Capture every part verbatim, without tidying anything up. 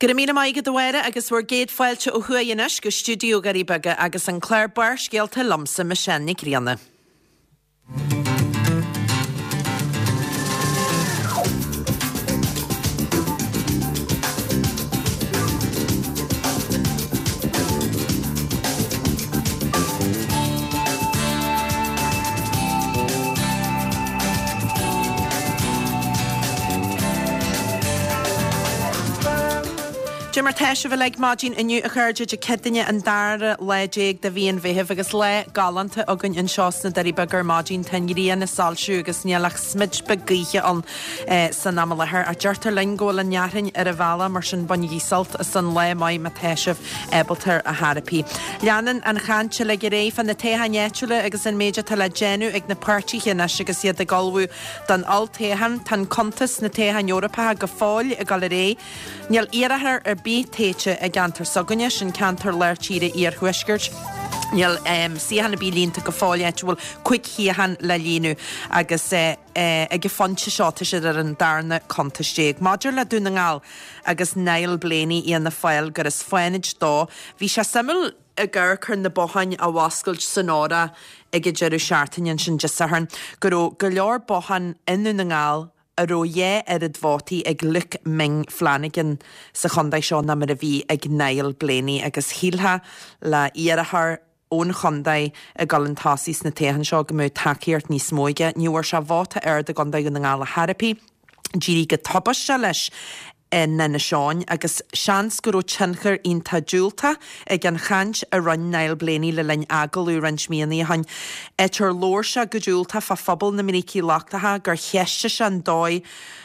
Gyda mai gyda wera agus wyr gyd ffailtio o hwyainys go studio garibaga agus yn Claire Barsh gealta lamsa myshennig rianna. Jimmer Tesha fel leg margin in new occurred to Kedinia and Dara Lejig the Vian Vehiv agus le galanta ogun in Shosna Deribager margin ten year and a sal shugas nialach smidge begiche on Sanamala her a jerter lingo and yarin eravala marshan bunny salt a sun le my Mateshev ebelter a harapi. Lianan and Hancha legere and the Tehan Yetula agus in major telagenu igna party hinashigas yet the Galwu dan all Tehan tan contest na Tehan Europa gafol a gallery Nial era her a bí téite a gantar soganne sin cantar leirtíre ar huisgurt. Nial um, sihan a bí línta go fáil eituil quick hiahan le línu agus uh, uh, ag fonte seáta sé ar an darna contastéig. Maidir le dúna ngáil agus Neil Blaney í an na fáil gur is foiinid dó. Bhí sé samil a gur chun na bohain a wascailt sonóra ag jeru seaartain sin jisaharn gur go leor bohan inú na ngáil a roie er het voti ag Luc Ming Flanagan sa chondai seo na mar a bhí ag Neil Blaney agus hílha la iarahar ón chondai a galantásis na tehan seo go mú takeíart níos móige níor se bháta ar de gondai go na ngála harapi jíri go tobas se leis en na seán agus seans go tchanchar ínta dúlta ag an chant a run Neil Blaney le lein agalú ranch mianaí hain etar lór se go dúlta fa fabal na minicí lachtatha gur cheiste se an dói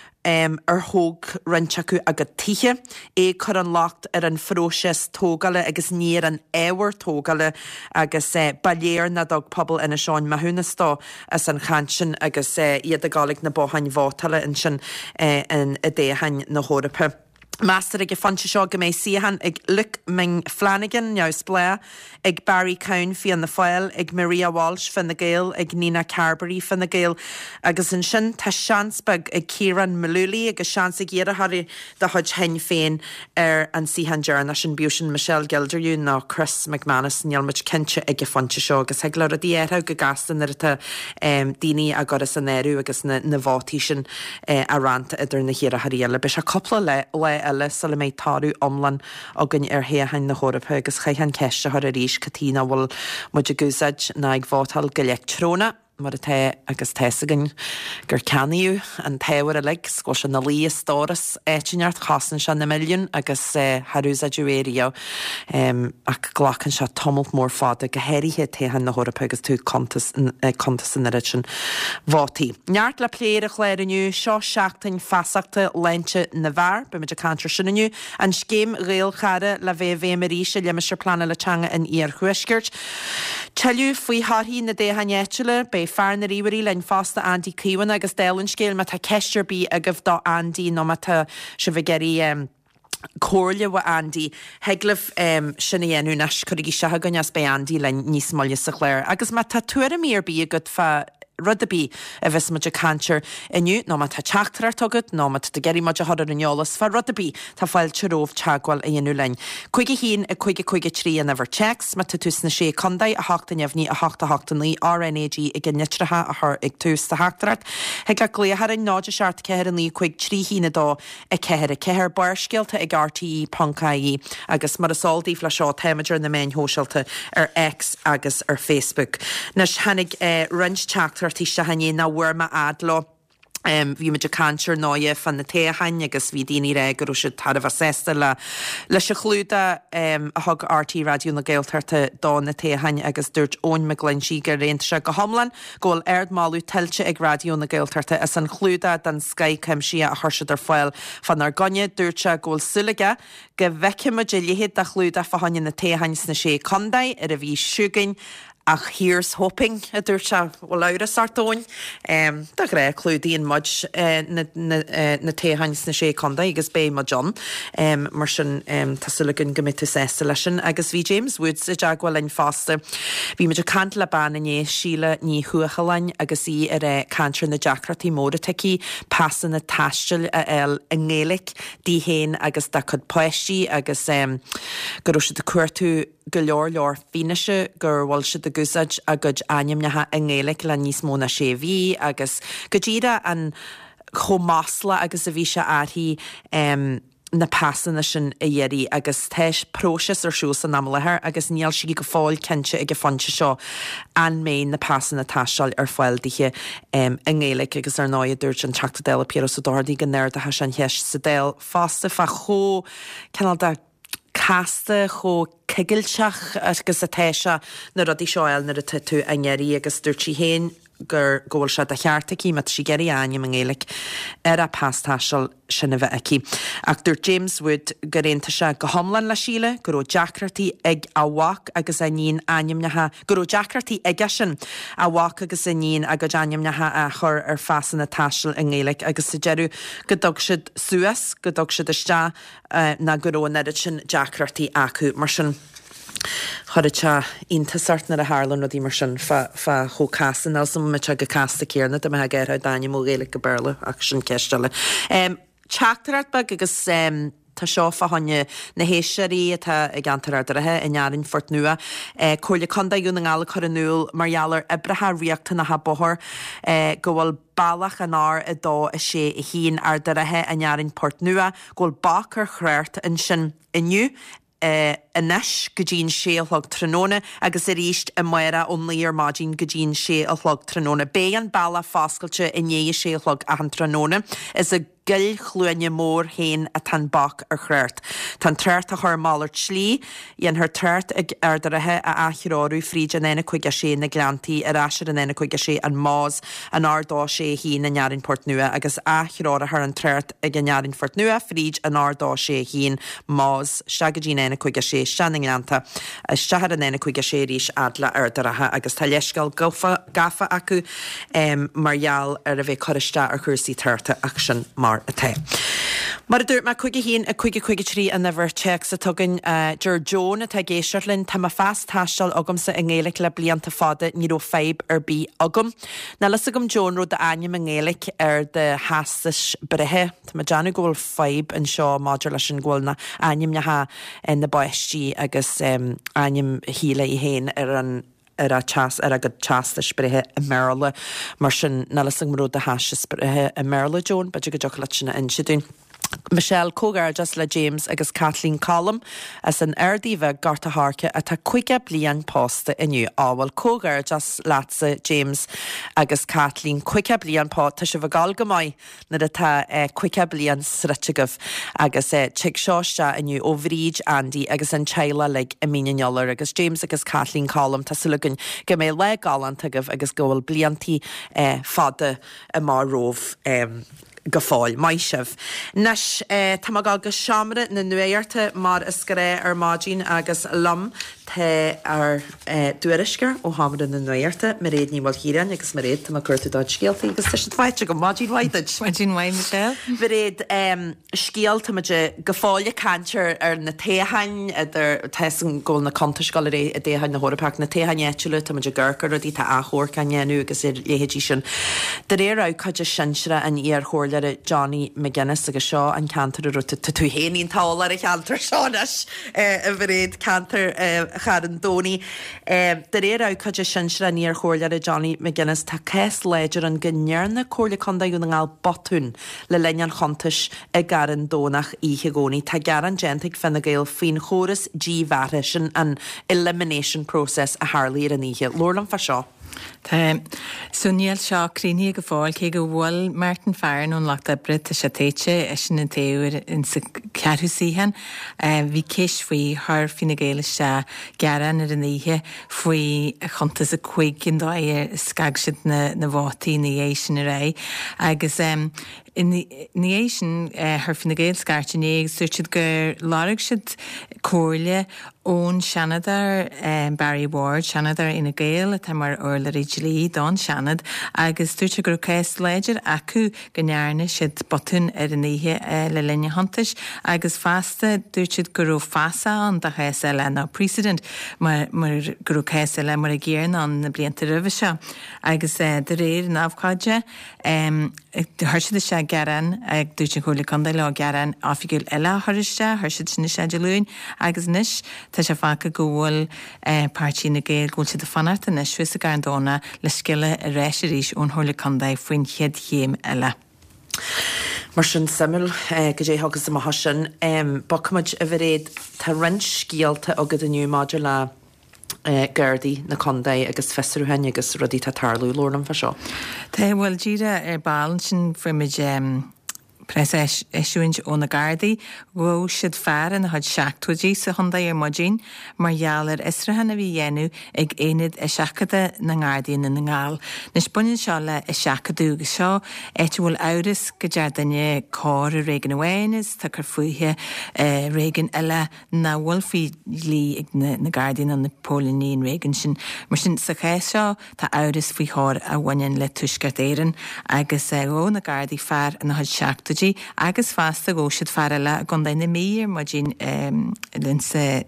Um, ar hóg ranchaku agad tíche é chur an lacht ar an fróses tógale agus níor an éhar tógale agus uh, baléir na dog pobl ina seán mahúnastá as an chansin agus uh, iad a galig na bóhain vátale in sin uh, in a déhain na hórape. Master ag fanse seo go méid siahan ag Luc Ming Flanagan neus blea ag Barry Cown fi an na fáil ag Maria Walsh fan na Gael ag Nina Carberry fan na Gael agus in sin tá seans bag ag Kieran Maluli agus seans ag iad a harí de hod hen féin ar an sihan jarna sin busin Michelle Gilderú ná Chris McManus níalmuid cinse ag fanse seo agus heag leir a dhéartha go gastan ar ta um, daoine a goras an éirú agus na, na bhátí sin uh, a ranta idir na hir a haríile be se coppla le le Ella sal mé tarú omlan agan ar héhain na hórape agus chaithan ceiste har a ríis catína bhil muid a gúsaid na ag bhátal go leictróna mar a te agus tesagan gur caniú an tehar a lig scois an na lí stóras éitineart chasan se na milliún agus uh, harúsa dúério um, ach glachan se tomult mór fáda go héirithe tehan na hórape agus tú contas in a sin bhátí. Neart le pléir a chléirniu seo seachtain fasachta lente na bhar be meid a cantar sinniu an scéim réal chara le bheith bhé marí se leimiir plana le teanga in ar chuisgurt. Teú faoi háthí na déhan éitiile be fear na ríwarí lein fásta Andy Cíwan agus délan scéil me tá ceistir bí a gomh dá Andy nó tá se bh geirí um, cóirle wa Andy heglah um, sinna dhéanú nas chuigí se gan as be Andy lein níos molle sa chléir agus me tá tuair a mír bí a go fa rudabí a bheits muid a cantir inniu nó tá teachtar tugad nó de geirí muid a hodar an neolalas fa rudabí tá fáil teróh teagháil a dhéanú lein. Cuige hín a chuige chuige trí an ever checks me tús na sé condaid a hachta neamhní a hachta hachtaí R N A G ag an nitratha a th ag tús tá heachtarat heag le gléthar an náide seart ceir an lí chuig trí hína dó a ceir a ceir barscialta ag R T E Pancaí agus mar a soldaí le seo téimiidir na main hóseilta ar X agus ar Facebook. Nas hanig uh, ranch teachtar Tisha hané na warma adlo Um, vi me cancer noie fan na tehain agus vi dini regur se tar a sesta la le se chluúda um, a hog R T radio na geiltarte dá na tehain agus dúirt ón me glen sigur réint se go homlan ggóil erd máú telse ag radio na geiltarte as an chluúda dan Sky cem si a thuirse ar foiil fan ar gonne dúirte ggóil sulige go bheice mo léhéad a chluúda fa hain na tehain na sé condai ar a bhí siúgain ach here's hoping a dúir se bhfuil leire sartóin um, da ré clúdaíon mud uh, na, na, uh, na téhains na sé conda agus bé ma John um, mar sin um, tasúlagan gomit sésta lei sin agus bhí James Woods a deagháil lein fásta bhí muidir cant le ban iné síle ní thuachalain agus í ar é cantar na deacratí móra teí passan na taisteil a el in ngélik dí héin agus da chud poistí agus um, gur si de cuairtú go leor leor fíneise gur bhil si de gusaid a gud aim nethe in ngélik le níos móna sé bhí agus go ddíra an chomásla agus a bhí se áthí um, na passanna sin a dhéirí agus teis próses ar siús an amlathair agus níl si go fáil cinse ag go fonse seo an méin na passanna taisteáil ar fáildíthe um, in ngélik agus ar náid dúirt an teachta déla Piero sa dádaí go neir a has an heis sa déil fásta fa chó cenal da casta cho cigilteach agus a teise na rudí seoil na a tú a ngeirí agus dúirtí héin gur ggóil se a chearttaí mat si geirí aim an ngélik ar a pastáisiil sinna bheith aici. Ach dúir James Wood gur rénta se go homlan le síle, gur ó deacratí ag áhaach agus a níon aim nethe, gur ó deacratí ag sin áhaach agus a níon agus aim nethe a chur ar fasan na taiisiil an ngélik agus sa dearú go dog siad suas, go dog siad iste uh, na gur ó neidir sin deacratí acu mar sin. Chorra te intasart na a Harlan rodí mar sin fa cho castan alsam me te go casta céarna a me ggéir a daine mó géala go berla ach sin ceistele. Um, Teachtarart bag agus um, tá seo fa hanne na héisiirí atá ag antar adathe in nearin fort nua. Eh, Cúirla condaún an gála chur anúil margheallar ibrethe riachta na ha bothir eh, go bhfuil bailach an ár a dó a sé i hín ar darathe a nearin port nua, ggóil bachar chréirt in sin inniu. Uh, inis go dín sé a chlog tróna agus a ríist a muire onlaí ar mádín go dín sé a chlog tróna. Bé an bailla fáscailte in néé sé a chlog a an tróna is a gil chluine mór héin a tan bach ar chréirt. Tan treirt a chur málar slí, íon thar treirt ag ardarathe a aithróú fríd an éna chuig a sé na glantaí ar asir an éna chuig a sé an más an ardá sé hín na nearin port nua agus aithróra thar an treirt ag an nearin port nua fríd an ardá sé hín más seagadín éna chuig a sé seaning glanta a stehar an éna chuig a sé rís adla ardarathe agus tá leiscail gafa acu um, margheall ar a bheith choriste ar chuirsaí teirta ach sin mar a te. Mar a dúirt me chuige hín a chuige chuige trí an na bhirteach sa tugann uh, Ger Joan a tá géisiirlinn tá a fast taisteal agamsa in ngélik le blianta fada ní ó feib ar bí agam. Na las agam Joan ro de aim in ngélik ar de hasas brethe. Tá ma deanú ggóil feib an seo máidir leis an ggóil na aim nethe in na baistí agus um, aim híle i héin ar an ar a chas ar a go chasta sprithe a Merle mar sin na lasang mró de hasas sprithe a Merle Joan, but you go jocolate sinna insidún. Michelle Cogar just le James agus Kathleen Collum as an ardíve garta harke a ta cuige blian posta inniu áwal Cogar just latsa James agus Kathleen cuige blian pot ta se vagal gamai na ta eh, cuige blian sritchigov agus eh, chig shosha inniu o vríj Andy agus an chaila leg a minianjoller agus James agus Kathleen Collum ta sulugun gemé le galantagov agus goal blianti eh, fada a mar rov um, go fáil maisih. Nes eh, tá agus seamra na nuéirte mar is go ré ar mádín agus lam te ar eh, dúirisceir ó hamra na nuéirte mar réad ní bhil híran agus mar réad tá chuirta dáid scialtaí agus tá thaite go mádín waidid. Mádín waid Michelle. Bhí réad um, scial táide go fáile cantir ar na téhain idir tesan ggóil na contascoil ré a déhain na hórapach na téhain éitiúile táide ggurcar a dí tá áthór cannéanú agus ar léhédí sin. De réar á chuide sinsere an ar chóir Johnny McGuinness agus seo an cantar ru tú héín táil ar a cheantar seáis a bhréad cantar char an dóní. De réir á chuide sinsere níor chóirle a Johnny McGuinness tá cés léidir an gnearna cóirla condaún an gáil botún le lean chontais a garan dónach ihe gcónaí tá garan gentig fanna gail faoin chóras G-Vara sin an elimination process a Harlaí an ihe. Lorlan fa seo. Tá Sunníal seo críní go fáil cé go bhfuil Martin Farran ón leachta Brit a se téite is sin na téúir in sa cearthúsaíhan. Bhí céis faoi th fina géile se gearan ar an ihe faoi chuntas a chuig cin dáir scag siad na bhátaí na dhé sin a ré. Agus um, in níéis her fin na géil scartnéig suirtid gur lárig siid cóirle ón Shanadar um, Barry Ward, Shanadar ina géil a mar orla rídlí don Shanad agus dúirte gur céis léidir acu gnearne siid botún ar an ihe uh, le linne hantais agus fasta dúirtid gur fasa an da chéis eile ná precedent mar, mar gur céis eile mar a géirn an na blianta rih se agus uh, de réir náfcáide um, thuirsid se gearan ag dúirte chóla condá le gearan áfigil eile thuiriste thuirsid sinna seidirlúin agus nis tá sé fáca go bhfuil eh, pártí na géil gúil siad a fanart a nis fuis a gardóna le sciile a réis arís ón chóla condá faoin chiad chéim eile. Mar sin simil uh, go dé hagus am hasin um, bocmuid a bhréad tá rint scialta agad aniu maidir le Uh, Gerdi na Condé agus festarúhain agus rudí tá tarlú lórnam fa seo. Tá bhfuil díra ar bailin sin fuimiid um, press isúint ó na Gardaí go siad fear an had seachtúdí sa Honda ar modín mar jalar israhanna bhí dhéanú ag éad a seachada na Gardaí na na ngáil. Nes bunin seo le i seachadú go seo éit bhfuil áras go dear daine cór a régan ahhainis tá gur fuithe uh, régan eile na bhfuil fí lí ag na, na Gardaí na na Pólaníon régan sin mar sin sa chéis seo tá áras fí thór a bhain le tuisgart éireann agus uh, ó na Gardaí fear an had seachtúdí agus fasta go siad fearile gan daine mír mar dín um, linsa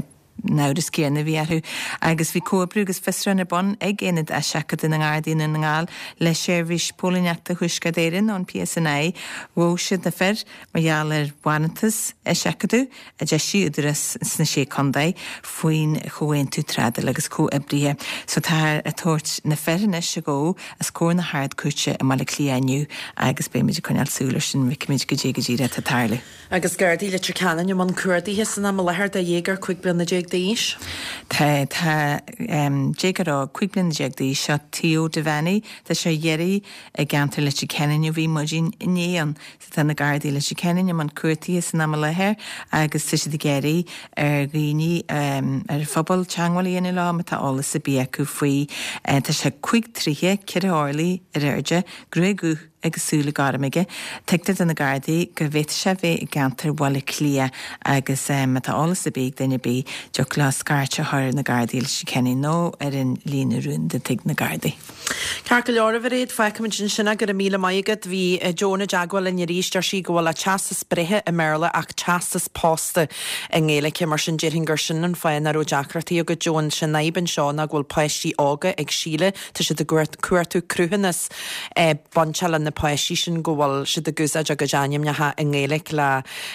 náras céanna bhíarthú agus bhí cóbrú agus fesran ar bon ag éad a seachad in an Gardaín in an ngáil le séirhís pólaneachta thuisca d'éireann ón P S N A bhó siad na fer mar gheall ar bhaintas a seachadú a de siúdras sna sé condé faoin chohain tú tradal agus có ibrithe so tá a tóirt na feranne se go as cór na hard cúte a mala clíaniu agus béimiidir chuneal súlar sin micimiid go dé go ddíire a tarla. Agus Gerdi le Turcanan man cuairdaí san am lethir de dhégar chuig blin na déag díis? Tá tá dégarrá chuig blin na déag díis seo tío de bhenaí tá sé dhéirí a gantar le Turcanan bhí modín inéan sa tá na Gardaí le Turcanan man cuairtaí san am lethir agus tu sé de géirí ar ghaoine ar phobal teangháil ana lá me tá álas a bí acu faoi tá sé chuig tríthe ceir hálaí ar airde gruú agus súla garamige, teagtar an na Gardaí go bhét se bheith i gantar bhla clia agus um, tá álas a bíag daine bí jo glas scarte thir na Gardaí le Turcanan nó ar an lína rún de teag na Gardaí. Car go leor bhar réad feicimiid sin sinna gur a míle maigad hí Jóna Jaguil in ríiste sí go bhfuil a teastas brethe i Merla ach teastas pásta in ggéalacha mar sin dearhingur sin an féin ar ó deacrataí agus Jón sin naibn seo na ghfuil páistí ága ag síle tá si de cuairtú cruúhannas eh, bonseala na páistí sin go bhfuil si de gusa a go deanim netha in ggéalaigh le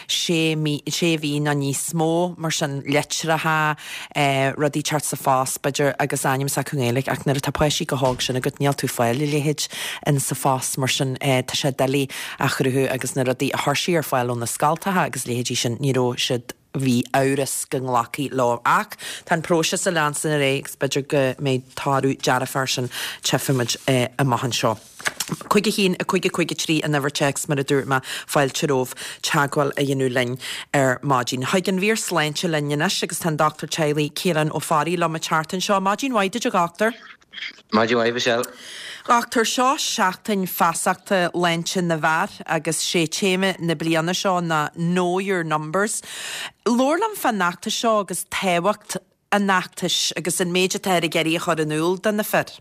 sé bhí na níos smó mar sin leitratha eh, rudí teart sa fás beidir agus aim sa chungéalaigh ach nar tá páistí go hág sin a go níall tú fáil i léhéid in sa fás mar sin eh, tá sé dalí a chruthú agus na rudí a thuirsí ar fáil ón na scaltatha agus léhéidí sin níró siad hí áras go nglaci lá ach tá próses a leansan a réigs beidir go méid táú deara farsin tefimiid eh, a mahan seo. Cuige hín a chuige chuige trí a never checks mar a dúrma fáil teróh teagháil a dhéanú lein ar mádín. Haigen bhír sláinte lennenes agus tá Doctor Chailey Céran ó Fárí le chartan seo mádín waide a gachtar. Mádín waide seo. Gachtar seo seachtain fasachta lentin na bhar agus sé téime na bliana seo na know your numbers. Lorlam fan nachta seo agus téhacht a nachtas agus in méide teir a geirí chur an úl den na fer.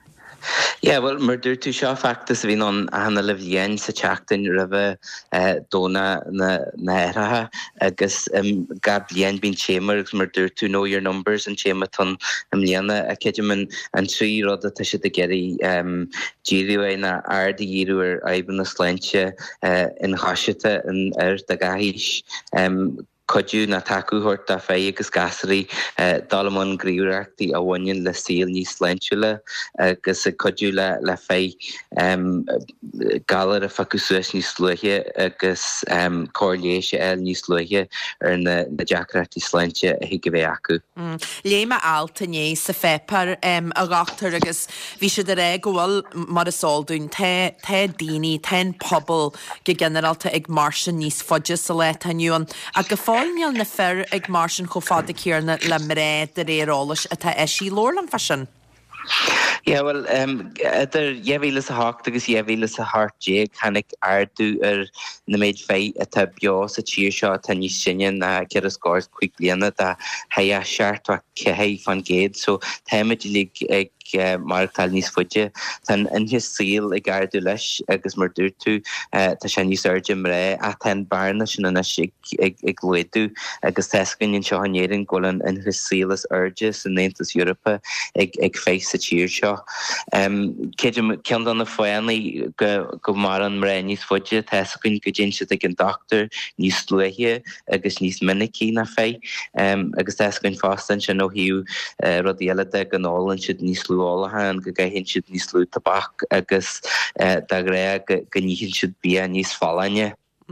Yeah, well, mar dúir tú seo factus a bhín an hanna le bhíon sa teachtain ribh uh, dóna na éirithe agus um, gab blion bín chéimar agus mar dúir tú know your numbers an chéime tan am líana a ceidim an, an trí rud a tá si de geirí um, díriú é na airda díriú ar aiban na sláinte uh, in chaisite in ar da gahís um, Coidú na tacuhort a fé agus gasarí uh, dalamon gríúreachtaí a bhain le síl níos leintiúile agus coidú le, le fé um, galar a facusúis níos luithe agus um, cóirléise eil níos luithe ar na, na deacratí sleinte a hi go bheith acu. Mm. Léime alta níos sa fépar um, a gachtar agus bhí si de ré gohfuil mar a sáldún te, te daoine, ten pobl go generalta ag marsin níos fodja sa leitaniuan a go fáilneal na fer ag marsin cho fada céarna le mré de rérális a tá eisí lórlam fashion. Yeah, well, um, idir dheimhíle a hácht agus dheimhíle a háté chanig ardú ar na méid fé a tá beo sa tíir seo tá níos sinne na cear a scóir chuig bliana a ha a seart a cehé fan géad, so táimiid lig ag martal níos fuide tan in his síl ag ardú leis agus mar dúirtú tá sé níos urgim ré a ten barna sin na ag gluidú agus teiscinn seo hanéirin golan in his síl is urge san Naontas Europa ag ag féis sa tíir seo. Céidir cean an na foiannaí go mar an mré níos fuide teiscinn go dén siad ag an doctor níos luithe agus níos minicí na fé agus teiscinn fástan sin ó hiú rudí eile ag an álann siad níos lú álathe go gaithinn siad níos lú tabach agus da ré go níhinn siad bia níos fálainne.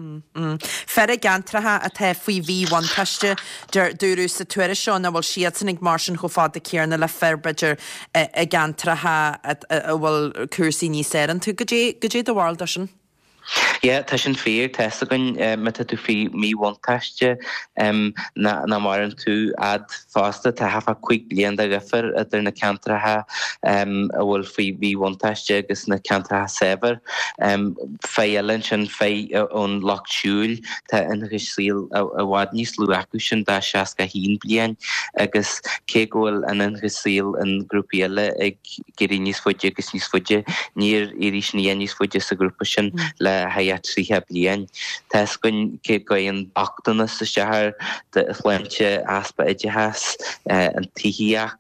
Fer gantrathe a the faoi bhí bhaintaiste dúrú sa tuaire seo na bhfuil siad san ag mar sin cho fád céarna le ferbeidir a gantrathe bhfuil cuasaí níos éan tú go dé do bháil sin? Yeah, tá sin fér tesagan me tú fi mí bhaintaiste na maran tú ad fásta tá hafa chuig blian a gafar idir na cantrathe a bhfuil fao bhí bhaintaiste agus na cantrathe sever féileann sin fé ón lochtsiúil tá ingus síl a bhád níos lú acu sin dá seaca hín blian agus cé ghfuil an ingus síl an grúpiile ag géirí níos fuide agus níos fuide níor iris níon níos fuide sa grúpa sin le hayat tríthe blian. Tás gon cé goin achtainna sa seathar de chláinte aspa idehas an tíhíacht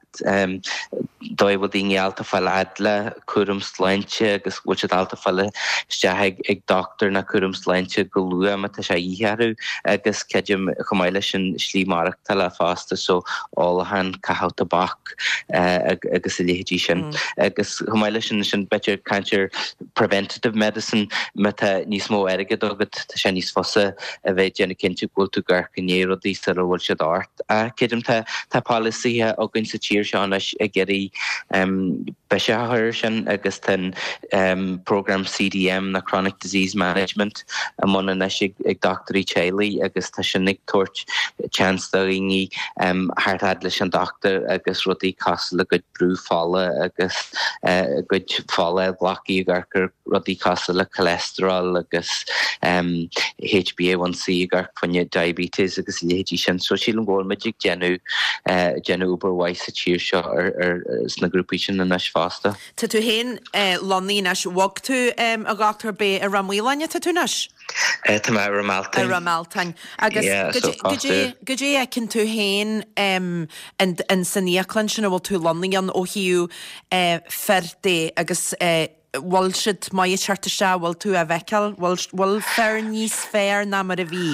dóibh daoine alta fáil adla cuarum sláinte agus bhfuil alta fáil steathaigh ag doctor na cuarum sláinte go lua me tá sé íhearú agus ceidim chomáile sin slí marachta le fásta so álahan cathálta bach agus i létí sin agus chomáile sin sin betir cantir preventative medicine me tá níos mó aige agad tá sé níos fosa a bheith déna cinnte ghfuil tú garcanéir ó dís ar bhfuil siad ort a ceidim tá policy a gunn sa tíir seán leis a geirí beisitheir sin agus ten program C D M na Chronic Disease Management a mna leis ag doctorí Chaley agus tá sin nig tuairt chance daoine hartad leis an doctor agus rudí cos le go brú fála agus go fála glacií garcar rudí cos le cholesterol agus H b A one C gar funne diabetes agus létí sin so sílan ggóil meidir genú genú uberwise sa tíir seo ar sna grúpi sin na neis fásta. Tá tú héin loní neis wag tú a gatar bé a ramílaine tá tú neis? Tá mai Ramaltain. Ramaltain. Agus go dé ecinn tú héin an saníaclan sin bhfuil tú loníon ó hiú ferdé agus bhil siad mai teartta se bhfuil tú a bheiceal bhil fear níos fér ná mar a bhí.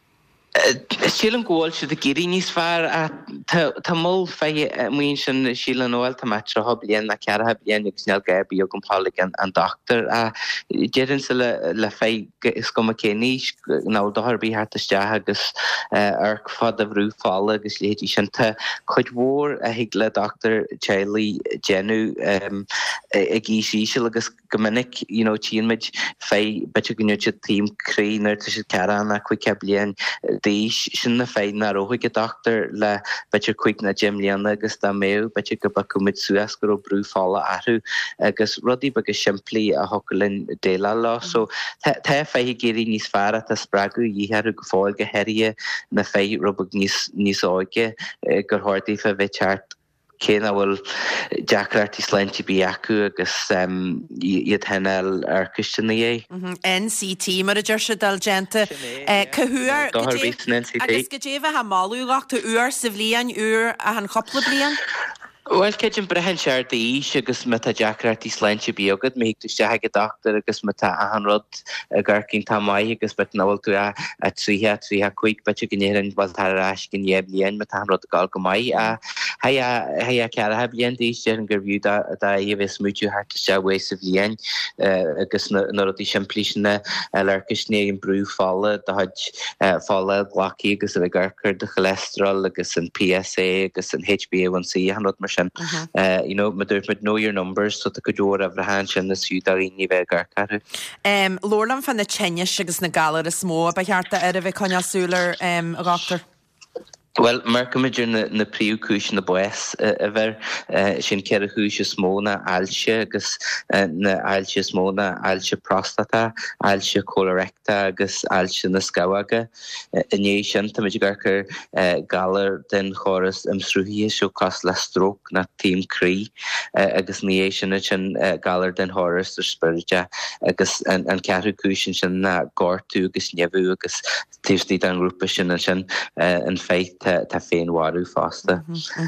Sílan ggóil siad a géirí níos fearr a tá mó fé muon sin sílan óil tá metra blian na cearathe blian agus neal gaibí a gompála an doctor a déann sa le fé is go a céníos ná dotharbí hartta steathe agus ar fad a bhrú fála agus létí sin tá chuid mhór a hiag le doctor Chaley genú ag ísíisiil agus gomininic tíonmid fé bete gniúte tím crínar tá si cearan na chuig ce blian Dís sin na féin na roiige doctor le betir chuig na Jim Leanna agus da méu betir go ba cumid suas go brú fála ahrú agus rudí bagus siimplí a hocolinn déla lá so tá fé géirí níos fearra a spragu díhearú go fáil go heirie na fé rubug níos níos áige gur háirtaí fe bheitteart céna bhfuil deacratí sláinte bí acu agus iad henel ar Christianna é. N C T mar a dúir se dal genta cahuair agus go déobh ha máú gachta uair sa bhbliain uair a an chopla blian? Well, ceidir brehan seart í agus me tá deacratí sláinte bí agad mé hiú steige doctor agus me tá an rud a garcinn tá mai agus bet nóhfuil tú a tríthe tríthe chuig bete gnéann bhil tarrás gin éh blion me tá an rud gáil go mai a ha a cearathe blion díos dear an gurhú a dhéhs múú hartta se bhé sa bblion agus na rudí siimplíisina leircusné an brú fála had fála glacií agus a garcur de cholesterol agus an P S A agus an H b A one C an rud mar sin. Uh, you know, ma dúirt know your numbers so tá go dúir a bhrehan sin na siúdaríní bheith garcaru. Um, Lorlam fan na tenne agus na galar is smó ba chearta ar a bheith coineasúlar um, a gátar? Well, Mercamidir na, na príúcúis na bues a bhar sin ceir a chúis smóna ailse agus na ailse smóna ailse prostata, ailse colorecta agus ailse na scawaga. Iné sin tá muidir garchar galar den choras imsrúhí seo cos le stroke na tím crí agus ní sin sin galar den choras ar spirja agus an cearú cúisin sin na gortú agus nebu agus tíostí an grúpa sin sin an féit ta féin warú fásta.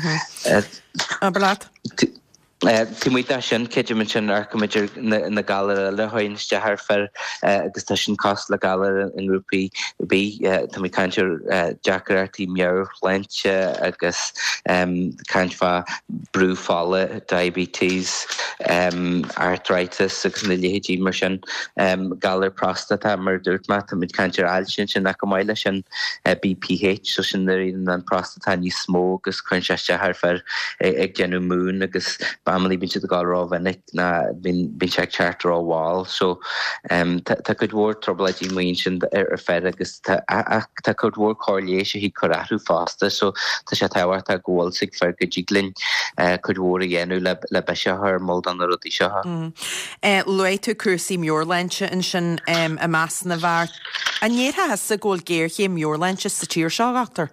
Aberlad? Tí muoite sin ceidir man sin arcamidir na galar le hainste haar fer agus tá sin cos le galar in grúpaí bí tá mé cantir Jackarartí mear leintse agus caintfa brúfála, diabetes, arthritis agus na léhéidí mar sin galar prostata mar dúirtma tá mid cantir ailsin sin nach go maiile sin B P H so sin naríon an prostata ní smó agus chuinseiste haar fer ag genú mún agus Family bin siad gáil rá bhainnic na bin seag charter á bháil, so tá chud mhór troblaidí muoin sin ar fer agus tá chud mhór choirléise hí chorathrú fásta, so tá sé táhairt a ggóil sig fer go ddíglinn chud mhór a dhéanú le beiseathair mód an rudí seotha. Luaid tú cuasaí meorlainse in sin a meas na bhar. A nétha has a ggóil géirché meorlainse sa tír seo achtar?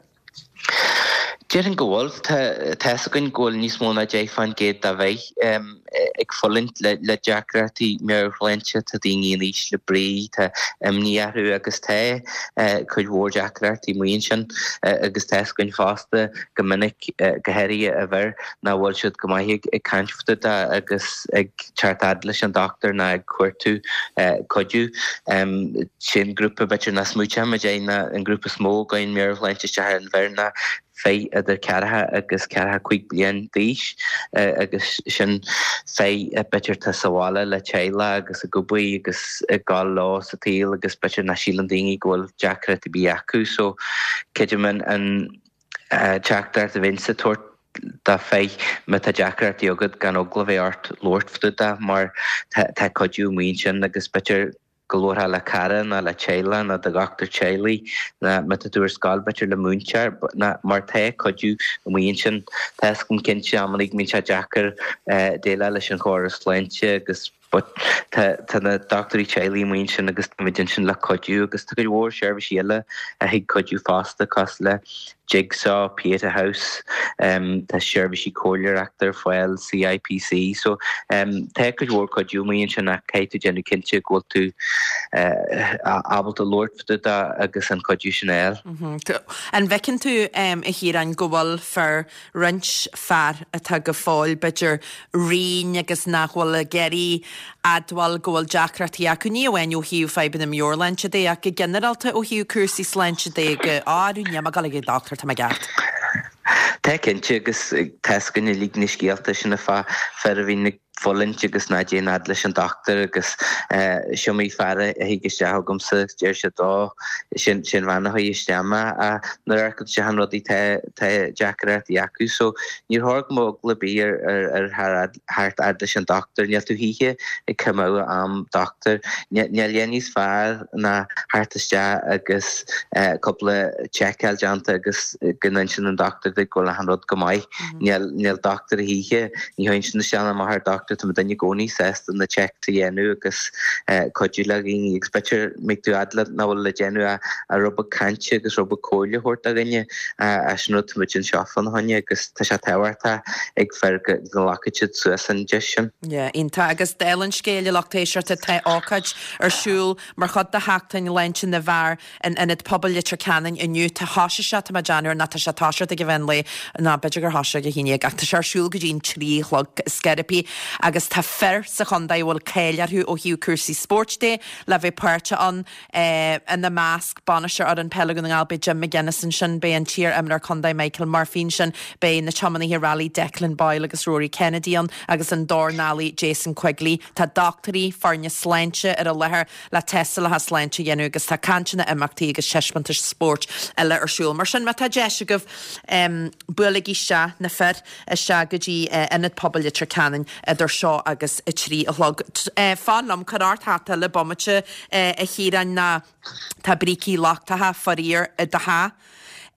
Déir an ggóil tá gon ggóil níos móna dé fan géad a bheith ag follint le Jackarartí mearlainse tá daoine níos le brí tá níarú agus tá chuid mhór Jackarartí muoin sin agus tá gon fásta go minic gohéirí a bhar ná bhfuil siad go maithe ag cainfta agus ag chartad leis an doctor na ag cuairtú codú sin grúpa betir na smúte a dé an grúpa smó gain mearlainse te an bhar na fé idir cearatha agus cearatha chuig bliain díis agus sin fé bitir tá sahála le teile agus a gobaí agus gáil lá sa tíl agus bitir na sílan daoine ghfuil Jackarartí bí acu, so ceidir man an teachtar a vinsa tuairt da fé me tá Jackarartí agad gan ogla bheith ort lortftuda mar tá codú muoin sin agus bitir golóra le Karen a le Cheila na de gachtar Cheili na metadúr sáil betir le múntear na mar the codú muoin sin teas gom cinse amalig mín se Jackar déile leis an choras leintse agus but tá na doctorí Cheili muoin sin agus midin sin le codú agus tu go bhór seirbh síle a hiag codú fásta cos le Jigsaw, Peterhouse, um, tá seirbhísí cóileachtar foiil C I P C, so um, tá go bhór codú muoin sin a caiitú genú cinse ghfuil tú ábalta lortftuda agus an codú sin eil. An bhecinn tú a hir an gohfuil fear rint fear atá go fáil beidir riin agus nachhfuil a geirí adhil gohfuil Jackarartí acu ní bhhain ó hiú feibin am meorlainse dé a go generalta ó hiú cuasaí slainse dé go áú neamh galig é doctor tá gart. Tá cinse agus teascan i líg níos cíalta sin na fá fer a bhín follint agus na dé ad leis an doctor agus seo mí fearre a higus degamsa déir se dá sin sin bhana chu isteama a nar go se an rodí te Jackarartí acu, so níor thug mó le bí ar thart ad leis an doctor, níl tú híthe ag cumá am doctor, níl léníos fear na hartaiste agus coppla checkil deanta agus gnan sin an doctor de go le an rod go maiid, níl doctor híthe, ní hain sin na seanna mar doctor tá daine gcónaí sest an na check ta dhéanú agus codú le gin ag speir méid tú adla náhfuil le déanú a rubba cante agus rubba cóile thuirt a gine a sinú muid an seofan haine agus tá se tehairta ag fer go lacaid suas an de sin. Ja, ínta agus délann scéile lechtéisiirta te ácaid arsúl mar chud de heachtain leintsin na bhar in inad pobl litir canan inniu tá háise se tá deanúir na tá se táisiir a go bhain le na beidir gur háise go híine ach tá se arsúl go dtín trí chlog scerapí agus tá fer sa chundaí bhfuil céilearthú ó hiú cuasaí sportdé le bheith páirte an in na másc banisteir ar an pelagan an albe Jim McGuinness sin be an tír imnar chundaí Michael Murphy sin be na chamaní rally Declan Boyle agus Rory Kennedy an agus an Dornally Jason Quigley tá doctorí farne sleintse ar a lethir le testa le has sleintse dhéanú agus tá cantina imachtaí agus seismantas sport eile arsúil mar sin me tá deise goh bualaigí se na fer a se go dtí inad pobl litir canan idir seo agus i trí a hlog. Fánlam chudáirtata le bommate a chéan na tá brící láchtathe farír a datha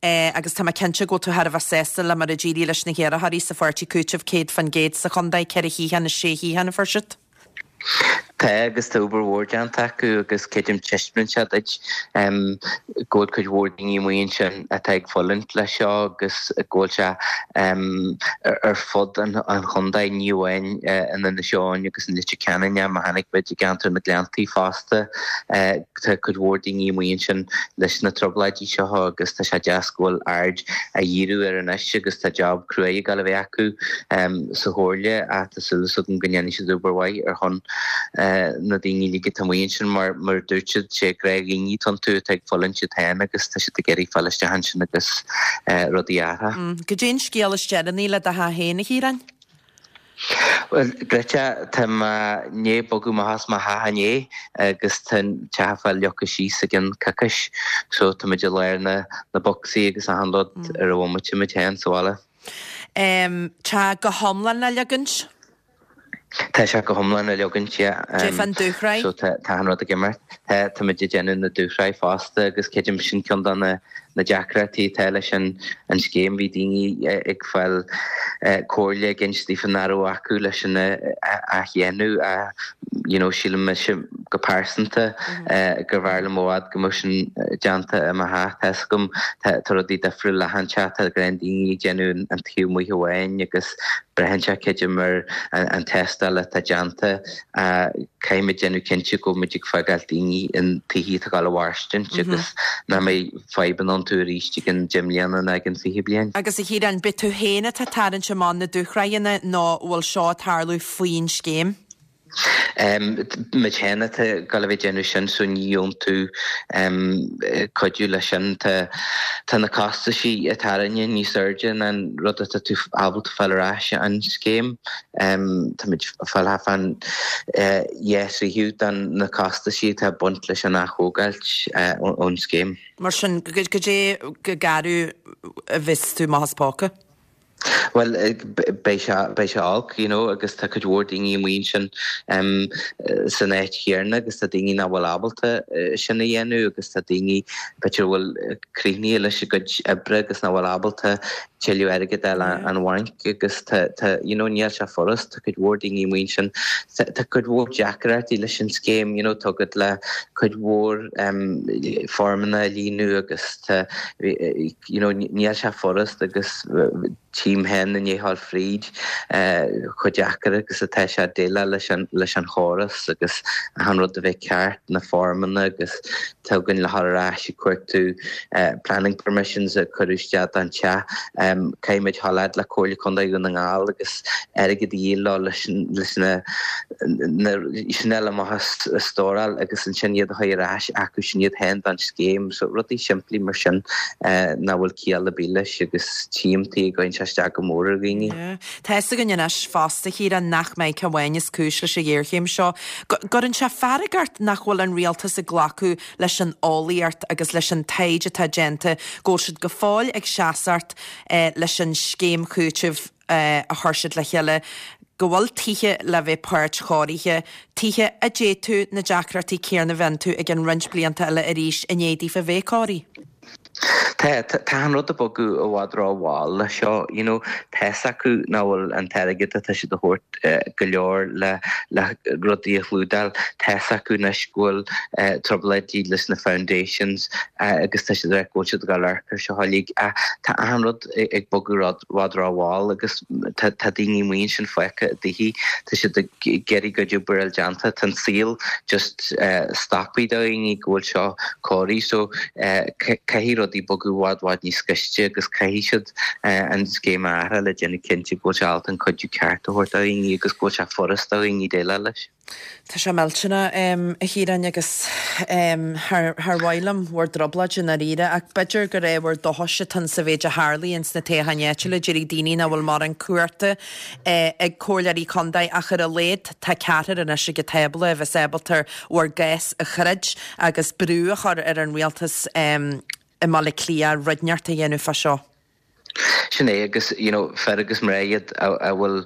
agus tá cinnte go tú har bh sésta le mar a ddíí leis na chéar a haí sa fortí cúteh céad fan géad sa chundaid ceir híhanna sé híhanna farsit. Tá agus tá uberhórdean taú agus céidim teistmin se um, ggóil chuid hórding í muon sin a teag follint le seo agus ggóil se um, ar, ar fod an, an chundaid níomhain uh, in na seáin agus an litte ceanine a hanig bid i gantar na gleantaí fásta uh, tá chuid hórding í muon sin leis na troblaidí seo agus tá se deascóil ard a dhíú ar an eiste agus tá job cruaí gal a bheith acu um, sa hórle a tá sulas an gannne sé uberhaid ar hon Uh, na daoine líige tamoíonn sin mar mar dúirtead sé greig ní tan tú teag folann si taine agus tá si a geirí falliste han sin agus uh, rudí ara. Mm, go dén scéalas deannaí le a ha héna híran? Well, Greta, tam né bogu mahas ma hahané agus tan tehafa leocha síos agin cacas, so tam idir leir na na boxí agus a handod ar a bhomate me tean soála. Um, Tá go homlan na legans? Tá se go homlan a legantia fan dúchraid? So tá an rud a gimmert. Tá mé dénn na dúchraid fásta agus céidim sin cean na na deacratí teile sin an scéim hí daoine ag fáil cóirle gin Stephen Narrow acu leis sin a dhéanú a síle me sin go pásanta gur bhar le móad go sin deanta a maithe teas gom tar a dí de friú le hanseat a gran daoine déanú an tíú mu bhhain agus brehanse céidir mar an testa le tá deanta a caiime déanú cinnte go muidir fáil daoine in tíí a gáil bhharstin agus na mé feiban an tú ríiste gin Jimlianna agin fi blian. Agus i hir an bitú héna tá taran se man na dúchraine ná bhfuil seo tarlú faoin scéim. Um, me chéna te galvé gennu sin so níon tú um, coidú le sin te na casta sí a tarinne ní surgeon an rud a tú abal fallráise an scéim um, tá mid fall hafan uh, yes i hiú an na casta sí tá bunt leis an nachhógailt uh, ón scéim. Mar sin go dé go garú a vis tú mahaspáca? Well, bei se alk, you know, agus tá chud hór dingi muon sin um, san éit chéarna, agus tá dingi na bhfuil abalta uh, sinna dhéanú, agus tá dingi betir bhfuil críní leis go ebre agus na bhfuil abalta teú aige eile an bhainc, agus tá, you know, níl se forras, tá chud hór dingi muon sin, tá chud hór deacaratí leis sin scéim, you know, tugad le chud hór um, formana línu, agus tá, you know, níl se forras, agus team hen in éhall fríd chudeachar agus a teis a déile leis an choras agus a han rud a bheith ceart na formana agus tugann le harráisi cuairtú planning permissions a chuústead an te caiimiid hallad le cóirla chundaí go na ngáil agus aige dílá leis na sinile maithas stóral agus an sin iad a chuirráis acu sin iad hen an scéim so rudí siimplí mar sin na bhfuil ciall a bíleis agus tíimtaí goin te go mór a gine. Teiste gan inis fásta hír an nach méid cehhainnis cúsla sé dhéirchéim seo. Gorann se ferragart nach bhfuil an rialtas a ghlacu leis an álaíart agus leis an taide tá gente ggó siad go fáil ag seaasart leis an scéim chúiteh a thuirseid le cheile go bhfuil tithe le bheith páirt cháirithe, tithe a dé tú na deacratí céar na bhain tú ag an rint blianta eile a ríis a néadí fa bheith cáirí. Tá an rud a bogu a bhádrá bháil le seo, you know, tees acu náhfuil an teige a tá si a thuirt go leor le le rudí a chlúdal, tees acu na scoil troblaidí leis na foundations agus tá si recóide go learchar se hálaigh a tá an rud ag bogu bhádrá bháil agus tá daoine muon sin foicha a dtí tá si geirí go dú buil deanta tan síl just stoppaí daoine ghfuil seo cóirí so caihí rudí bogu bhád ní scaiste agus caihíisiid an scéim ara le déna cinnte go sealt an chuidú ceart a thuirt aoí agus go se forras aoí déile leis. Tá sé meltena a híran agus th bhhailm bhór droblaid in a riire ach beidir go réhhar dohoise tan sa bhéide Harlíons na téhanéile deirí daoine na bhfuil mar an cuairta ag cóirlaí condaid a chur a léad tá ceatar in is go tebla a bheits ébaltar ó gais a churid agus brú a chur ar an rialtas i mala clia rudneart a dhéanú fa seo. Sinné agus you know fergus mréiad a bhfuil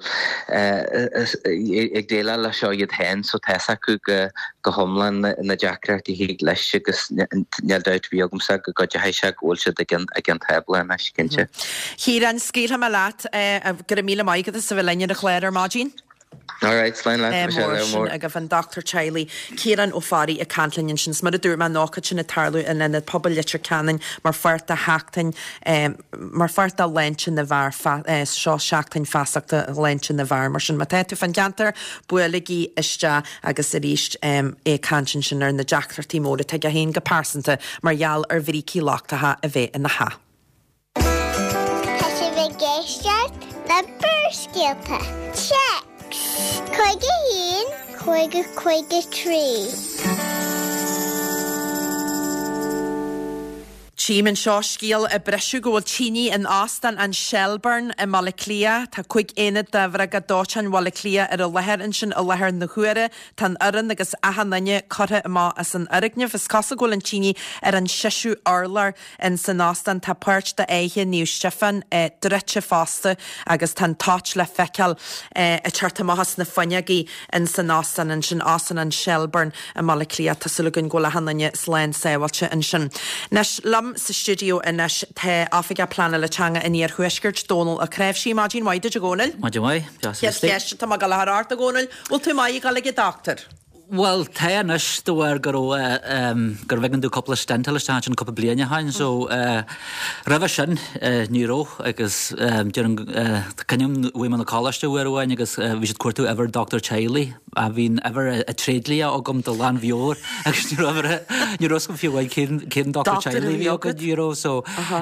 ag déile le seo iad hen so teessa acu go go homlan na Jackreacht i hí leis agus nealdeit bhíogumsa go go heise ghilse ag an tebla na cinnte. Hí an scéil me leat gur míle maigad a sa bhfuil leine a chléir ar mágin? All right, Slán Mór a go bhan Doctor Chiley Círan ó farí a cantlinn sin mar a dúr man nácha sin na tarlú in lenne pobl litir canin mar farta hatain mar farta lentin na bhar seo seachtain fasachta lentin na bhar mar sin matéú fan gantar builigi iste agus a ríist é cantin sin ar na Jackreachtí móda te a hén go pásanta margheall ar bhrí cíláchtatha a bheith in na ha. Tá sé bheith géisteart na burscéalta. Check! Coige hín, coige coige trí. Tíman seo scíal a breisiú go bhfuil tíní in Austin an Shelburne i Malaclia, tá chuig éad de bhre go dáin Malaclia ar a lethir in sin a lethir na chuire tan aran agus ahananne chotha má as an arigneamh is casa ghfuil an tíní ar an seisiú orlar in san Austin tá páirt de éige níos Stefan dreite fásta agus tan táit le feiceal a teartamachas na fanneagaí in san Austin in sin Austin an Shelburne i Malaclia tá sulagann go le hananne sléin saoilte in sin. Nes lam sa studio inis te áfiga plana le teanga in ar chuisgurt Donal a creibh sí mágin waide a ggónal? Máide mai, Yes, yes, tá má gal harart a ggónal, bhil tú mai gal ag doctor. Well, teanis do war go gur bhegan dú coppla stental sta an coppa bliana hain, so rah sin níró agus cenim bhui man na cáiste bhhain agus bhí siad cuairtú ever Doctor Chiley a bhín ever a trédlia a gom do lan bheor agus ní ros go fiúhaid cén Doctor Chiley bhí go díró, so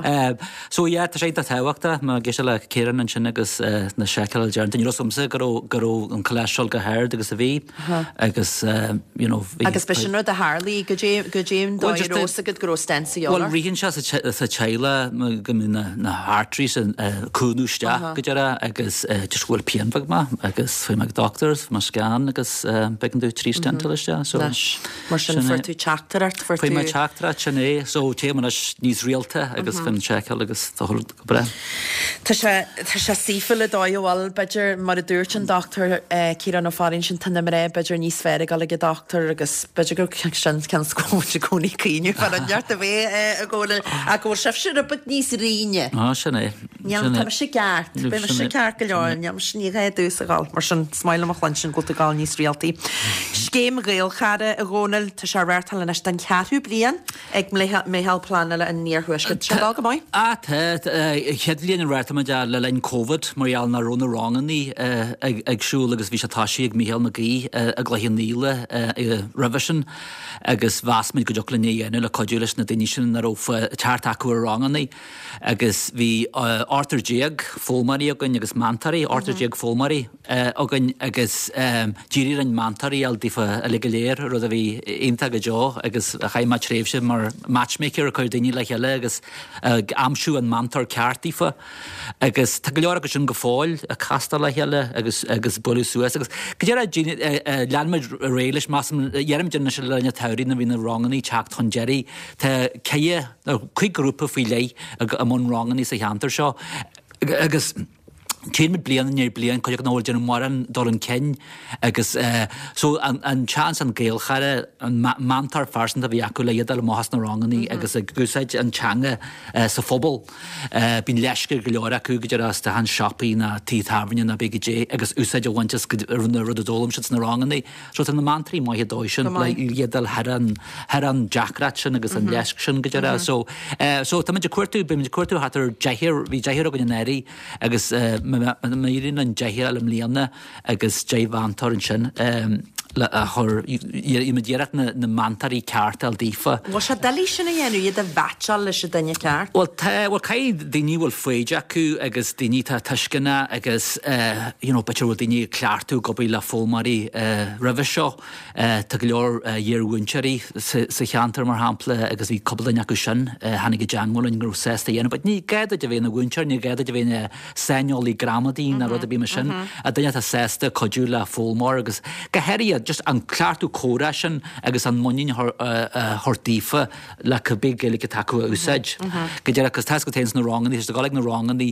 so é tá sé a tehaachta má ggéise le céan an sin agus na secail dearnta ní rosumsa gur an cholesterol go hair agus a bhí agus Uh, you know, agus be sin a Harley go James do rosa go gro stensi. Well, rihin se sa Chile go na arteries an cúnúiste go dera agus just bhfuil peanfag ma agus fé meg doctors mar scan agus began dú trí stentaliste so mar sin for tú chatart for tú. Fé me chatart sinné so té man níos realta agus fin check agus go bre. Tá sé tá sé sífil dóhil beidir mar a dúirt an doctor Círan ó farin sin tanna ré beidir níos sfér gal go doctor agus beidir gur sin can scóte coní cíniu fan an deart a bheith a ggóla a ggó sef sin a bud níos ríne. Á sinné. Neam tá sé ceart, be sé ceart go leáin, neam sní ré dús a gáil mar sin smaile a chlan sin go a gáil níos realtaí. Scéim réal chare a ggónal tá sé réirtal in den cearú blian ag mé helpplan le an níorhuiisce se go mai? Á chead líon an réirta de le lein COVID marall na róna ranganí agsúil agus bhí se táisií ag míhéal na gaí a gléhíon níle revision agus bhasmid go deolanéana le codúlas na daine sin na rófa teart acu ranganí agus bhí Arthur Jig fólmarí agan agus mantarí Arthur Jig fólmarí agan agus dírí an mantarí al dífa a legaléir rud a bhí inta go deo agus a chaim mat tréimhse mar matchmaker a chuir daine le heile agus amsú an mantar ceartífa agus tá go leor agus sin go fáil a castal le heile agus agus bolú suas agus go dé leanmid réiles más dhearm dena se lenne teirí na bhína ranganí teach chun Jerry tá cé chuig grúpa fao lei a món ranganí sa cheantar seo agus céim blian níor blian chuideach nóir den maran dul an cin agus so an chance an géalchare an mantar farsan a bhí acu le iadal máthas na ranganí agus a gúsáid an teanga sa phobal bín leisce go leor acu go deras de han shoppaí na títhhaine na B G J agus úsáid a bhaintes na rud a dólamsits na ranganí so an na mantarí mai a dóisisin le iadal her an Jackreacht sin agus an leisc sin go deras so so tá de cuairtú be cuairtú hatar deithir bhí deithir a go néirí agus méirín an deithir am líana agus J Vantar an sin le a chur imidéireach na mantarí ceart al dífa. Bhil se dalí sinna dhéanú iad a bheitseal leis a daine ceart? Well bhil caiid daoine bhfuil féide acu agus daoine tá tuiscinna agus betir bhfuil daoine ceartú gobaí le fólmarí rih seo tá go leor dhearhúinteirí sa cheantar mar hampla agus bhí cobbalainn acu sin hanig go deanghil an grú sésta dhéanana, but ní gaiad a bhéna gúinteir, ní gaiad a bhéna séineolaí gramadí na rud a bí mar sin a daine tá sésta codú le fólmór agus go heirí just an cleartú córa sin agus an muín hortífa le cabbé gaile go taú úsáid. Go dé agus tas go téins na ranganí, is gáleg na ranganí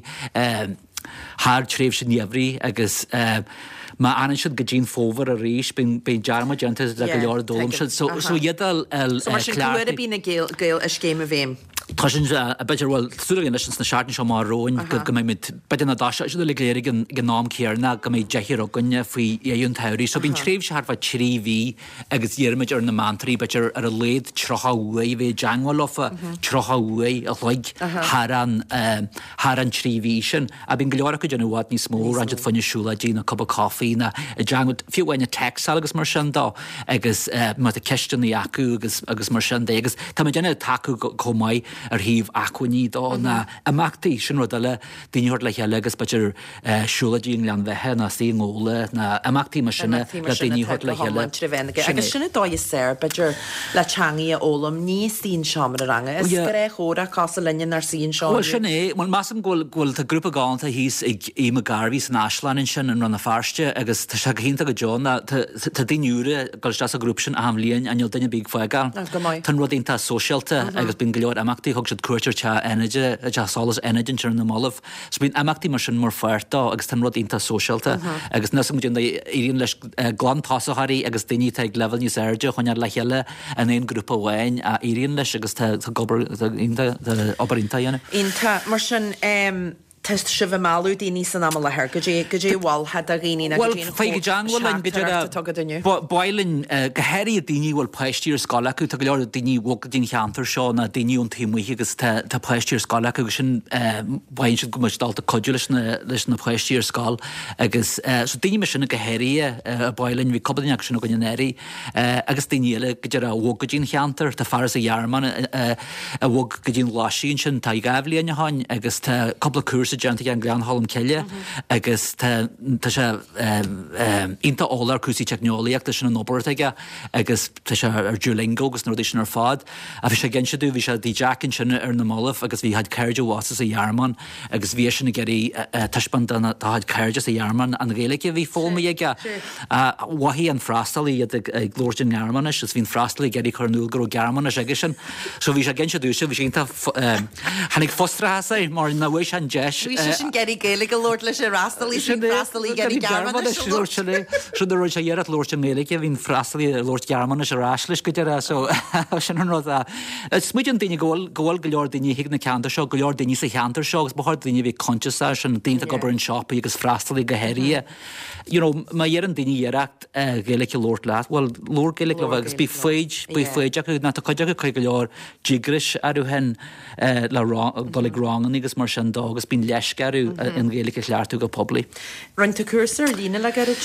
hard tréf sin niamhrí agus ma anan siad go dín fóver a rééis bin dearma gentas le go leor dóm so iadal clá bína gail a scéim a bhéim. Tá sin a beidir bhil súla na seaartn seo mar róin go go mit beidir na dáise le léir gan nám céarna go méid deithir a gunne faoi éún teirí, so bín tréh se harfa tríhí agus dhéirrmaid ar na mantarí beidir ar a léad trochaúa bheith deanghlofa trochaúa a chuig Har an tríhí sin a bín goleir go denúhá ní smó an fannesúla dína cup coffee na deangad fiúhhaine text agus mar sin dá agus mar a ceistena acu agus agus mar sin dé agus tá dénne taú commáid ar híomh acuní dá na amachtaí sin ru le daoineir le cheile agus beidir siúladíon lean bheitthe na sí ngóla na amachtaí mar sinna le daoineir le cheile. Agus sinna dá is sé beidir le teangaí a ólam níos tíon seomar a ranga is ré chóra casa linne ar síon seo. Well sin é, man massam ghfuil ghfuil tá grúpa gáanta híos ag éime garbhí san Aislein sin an ranna farste agus tá se chénta go John tá daoúre goil a grúp sin amlíonn anil daine bíag foiáil. Tá rud onanta sosialta agus bin goleor amachtaí thug siad cuairtear te energy a teálas energy ar na málah, so bín amachtaí mar sin mar fuirtá agus tá rud onanta sosialta agus nasam dún íon leis glantásathirí agus daoine ag level níos airde chuinear le cheile an éon grúpa bhhain a íon leis agus tá gobar obarinta dhéana. Ínta mar sin test si bh máú daoine san am lethir go dé go dé bháil had a réine Well fé Janhfuil Bailinn gohéirí a daoine bhfuil pleistíir scala acu tá go leor daoine bhg daoine cheantar seo na daineún taimmuí agus tá pleistíir scala acu sin bhain si go dalta codú leis leis na pleistíir scáil agus so daoine me sinna gohéirí a Bailinn bhí cobaíach sinna go néirí agus daoineile go dé a bhg go dín cheantar tá faras a dhearman a bhg go dín láisiín sin tá gaibhlíon hain agus tá coppla cuasa genta an glean hallam ceile agus tá sé inta ólar cúsí technoliaach tá sin an obairteige agus tá sé ar dúlingo agus nó sin ar fád a bhí sé gin se dú bhí sé dí Jackin sin ar na málah agus bhí had ceirde wasas a dhearman agus bhí sinna geirí tuispan táid ceirde a dhearman an réalaige bhí fóma ige wahíí an freistalí ag glóirtin Gearmanis is hín freistalí geirí chunúil gur Gearman a seige sin, so bhí sé gin se dú se bhí sinnta hanig fostra mar na bhis an deis Bhí sin geirí gaala go Lord leis rastalí sin frastalí geirí Gearman Su ru sé dhéad Lord méige hín frastalí Lord Gearman a ráslis go deire so sin an rud a smuidir daine ggóil ggóil go leor daoine hiic na ceanta seo go leor daoine sa cheantar seo agus bthir daoine bhí conscious sin daonnta go an shoppa agus frastalí go héirí. You know, ma dhéar an daoine dhéireacht gaalaigh Lord leat, well Lord gaalaigh le agus bí féid bí féideach na chuideach chu go leor dígris arú hen le dolig rangan agus mar sin dá agus bín leiscarú in gaalaigh leartú go poblí. Rannta cuasar lína le garid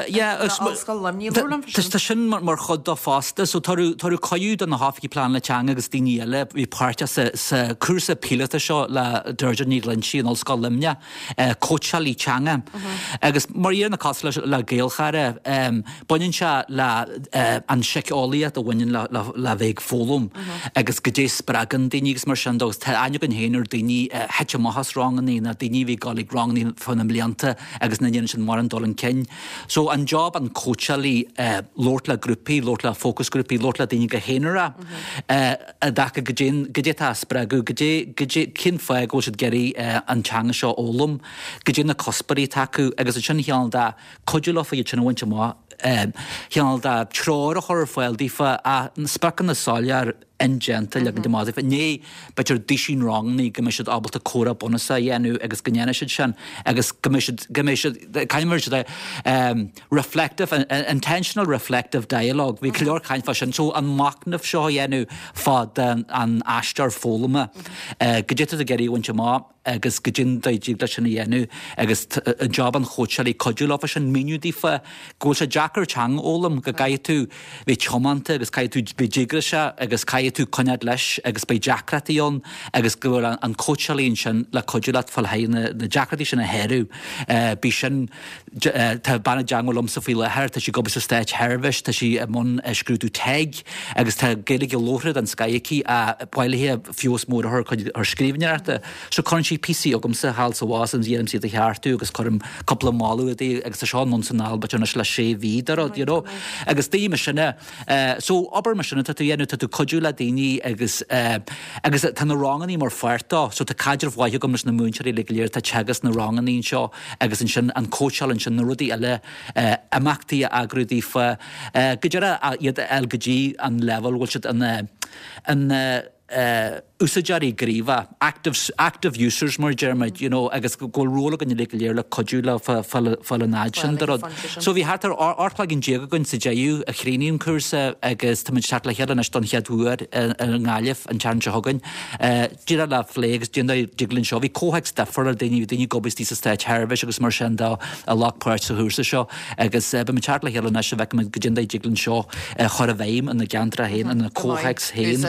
Tá sin mar chud dá fásta, so tarú caiúd an na hafií plán le teanga agus daoine eile bhí páirte sa cuasa pilota seo le Durgeon ní Lynchí an Ollscoil Limne cótealaí teanga agus mar dhéar na cas le géalchaire buinn se le an seiceolaíad a bhainn le bheith fólum agus go dé spragan daoine agus mar sin dós tá aine an héanaar daoine heite mahas ranganí na daoine bhí gáigh ranganí fan am blianta agus na dhéana sin mar an dul an cin. So an job an cótealaí Lord le grúpaí, Lord le focusgrúpaí, Lord le daoine go héanara a dacha go dé tá spragu go dé cin foiag go siad geirí an teanga seo ólam go dé na cosparí taú agus a sin cheann da codúla fa sin bhainte má cheann da tróir a chur foiil dífa a spacan na sáilear ingenta le de máh né beidir dísín rangnaí go siad ábalta córa bonasa dhéanú agus gnéine siid sin agus caiimir reflective intentional reflective dialogue bhí cleor caiin fa sin so an macnamh seo dhéanú fád an eistar fólama go dé a geirí bhainte má agus go djin daidí le sinna dhéanú agus an job an chótealaí codúla fa sin miniutífa ggóil se Jackar teang ólam go gaiith tú bhí chomanta agus caiith tú bhí ddígra se agus caiith scaie tú conad leis agus bei Jackratí agus go an, an coachalín sin le codulat fall haine na Jackratí sin a herú. Uh, bí sin uh, tá banna jangolum sa fi le her, tá si gobis a stage hervis, tá si mon uh, scrúdú tag, agus tá gélig lóred an scaiecí a bailethe fios mór a her skrifnearte. So kon si P C ogum sa hal sa was an diem si a hartú, agus chum couple máú a dé agus tá non sanal, but an le sé vídar, you know. Agus dí me sinne, uh, so aber me sinne tú ennu tú codúla daoine agus uh, agus tan ranganí mar fuirta, so tá caidir bhhaith gom na múnseir le léir tá tegus na ranganí seo agus an sin an cóseáil sin na rudí eile uh, amachtaí a agrúdí fa uh, go deara iad L G G an level bhil si an uh, an uh, uh, úsáirí gríomha, active, active users mar Germany, you know, agus go róla gan le léir le codúla fall an ad sin darad. So bhí hartar orthlagin déag gon sa déú a chríníon cursa agus tá seart le head an don cheadúir an ngáileh an tean se hagan. Díra le flégus dína diglann seo, bhí cóhaig stafar a daoine daoine gobis tí sa stage Harvis agus mar sin a lochpáirt sa húsa seo agus be me teart le head an se bheith go dína diglann seo chor a bhéim an na geantra héin an na cóhaigs héin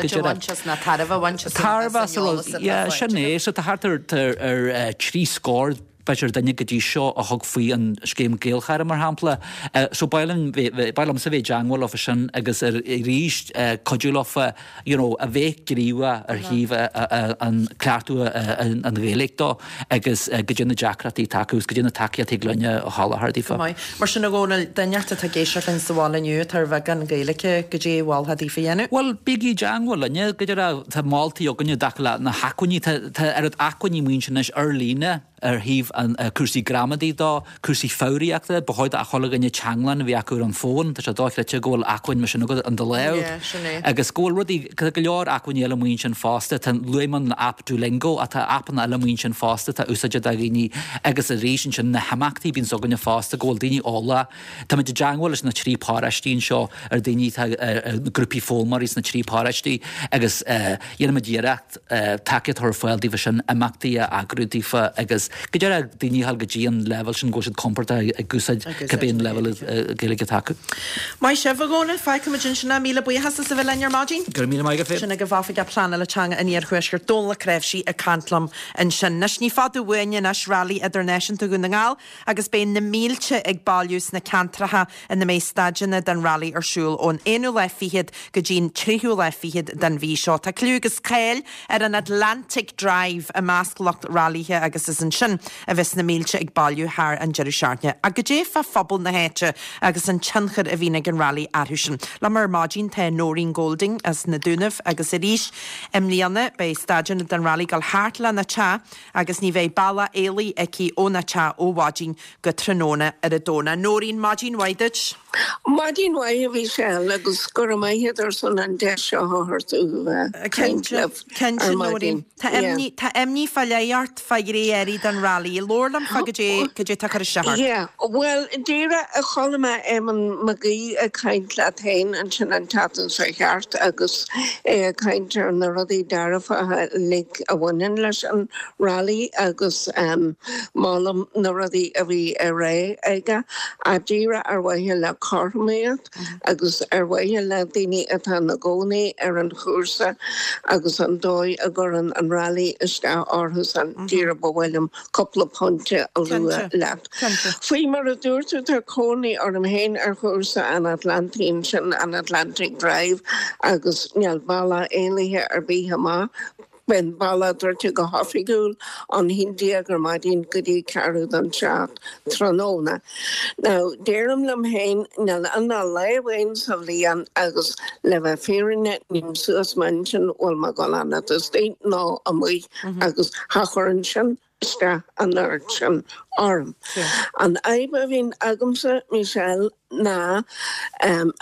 go Tarva, yeah, sinné, so tá hartar ar trí scór Beir danne go dtí seo a thug faoi an scéim géalchaire mar hampla. Uh, so bailam sa bheith deanghil ofa sin agus ar ríist uh, codúlafa, you know, a bheith gríomha ar híomh an cleartú an réalaightá agus uh, go dtíanna Jackratí takeús, go dtíanna takeí a teaglainne a hálahardífa. Mar sin a gcóna daneartta tá géiseach an sa bhála nniu tar bheith an gaalacha go dtí bháiltha dífa dhéanú? Well, bigí deanghil linne, go dtíar tá máiltaí a gonne dacha na hacuní ar acuní muin sin is ar líne ar híomh an uh, cursí gramadí dá, cursí fáíachta, behoid a cholaganne teanglan bhí acu an fón, tá sé dáithleite ggóil acuin me sin agad an de leir. Agus ggóil rudí go leor acuin eile muin sin fásta, tá luiman na app Duolingo a tá appan eile muin sin fásta, tá úsaide a gíní agus a rééis sin na hamachtaí bín soganne fásta, ggóil daoine ála, tá me de deanghil is na trí páraistín seo ar daoine grúpi fólmarís na trí páraistí, agus dhéana me díreacht takeid thar fáil dífa sin amachtaí a agrúdífa agus go dear daoine hal go dtí an level sin go siad comporta a gúsaid cabbéon level géalaige tacu. Mai sibh gcóna feice gin sinna míle buíochas sa bhfuil lear mágin? Gur míle maigad fé. Sinna go bhfafa go plana le teanga a níor chuisgur dóla creibhsí a cantlam an sin. Nes ní fadú bhaine nas rally idirnéisian tú gon na ngáil agus ben na mílte ag bailús na cantratha in na mé staidirna den rally ar siúil ón éú le fihiad go dtín tríú le fihiad den bhí seo. Tá clúgus céil ar an Atlantic Drive a másclacht rallíthe agus is an sin a bheits na mílte ag bailú thar an Jerry Seartne. A go dé fa fphobal na héite agus an tsinchar a bhína an rally arhusin. La mar mágin te Noreen Golding as na dúnamh agus a ríis imlíanna bei staidirna den rally gal háartla na cha agus ní bheith balla éalaí aici ó na cha ó wádín go tróna ar a dóna. Noreen mágin waidid? Mágin waidid bhí se agus gur maihéidir san an de seo háirtú Kentlef. Kentlef Noreen. Tá imní fa léart fa gréirí den rally. Lorlam fa go dé takar shahar. Yeah, well, dira a cholma eman magi a kind la tain an sin an tatan sa hart agus a kind na rodi darafa lik a wonin las an rally agus um malam na rodi a vi array aga a dira ar wahi la carmeat agus ar wahi la dini atan na goni ar an chursa agus an doi a goran an rally is da orhus an dira bawelum couple of punte a lua left. Fui mar a dúirtu tar cónaí ar an héin ar chósa an Atlantín sin an Atlantic Drive agus neal balla éalaithe ar bíthe má ben balla dúirtu go hoffigiúil an hindi gur maidín go dtí cearú an seat tróna. Now, déiream lam héin neal an ná leibhhain sa bhíon agus le bheith férinne ním suas man sin bhfuil má go anna is déint ná a mui agus hachorann sin sta an urchin arm. An aiba vin agamsa Michelle na um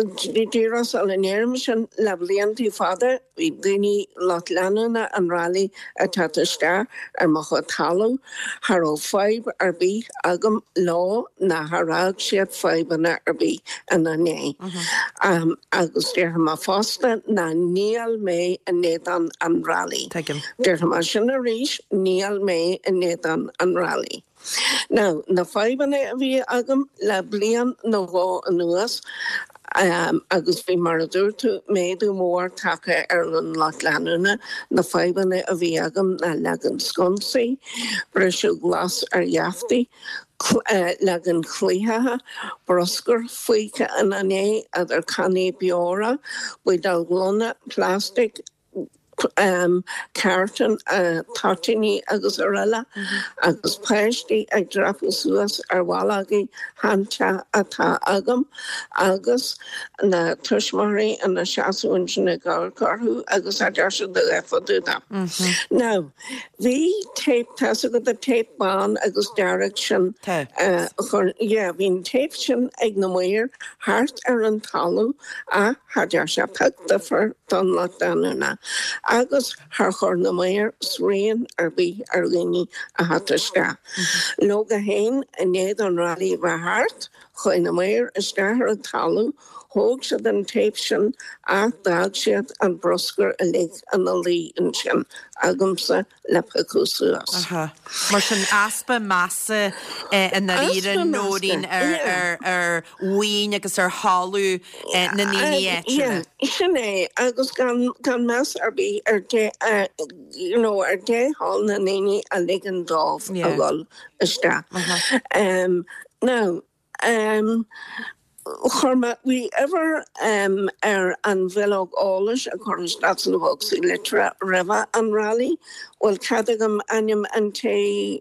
diras al nermission lablianti father we dini lotlana and rally atata star ar machotalo haro five arbi agam law na harag shet five na arbi anane um agus der ma fosta na neal me and nedan and rally take him der ma shinarish neal me and nedan and rally. Now, na five na vi agam la blian no go anuas Um, agus bhí mar dúirú méadú mór take ar an lá leanúna na feibanna a bhí agam na legan sconsaí, breisiú glas ar jaaftaí, uh, legan chlíthe, broscar faoice an ané ar caní beora, buid dal glonna plastic, um, carton uh, tartini agus orella mm-hmm. agus peisty ag drapu suas ar walagi hanta ata agam agus na tushmari and na shasu and shinagar karhu agus adarsu de efaduda. Now, the tape tasa the tape ban agus direction uh, yeah, been tape shin ignoir heart aran talu a hadarsha pakta for don lockdown agus haar chorna meer sreen erbi ergini a hatterska. Loga heen en neder rally wa hart, goine meer is daar een talu, hoog ze den tapesjen, a dagsjet en brosker a lig en a lee en chen, agamse lepekusuas. Aha. Maar zijn aspe masse en de rieren noodin er er er wien agus er halu en na nini etje. Ja, isne agus gan gan mas erbi er de you know er de hal na nini a ligen dolf a wel is daar. Um now um Chorma, we ever um er an vlog allers a correspondence of Oxy Litra River and Rally, well Cadagam Anyam and Tay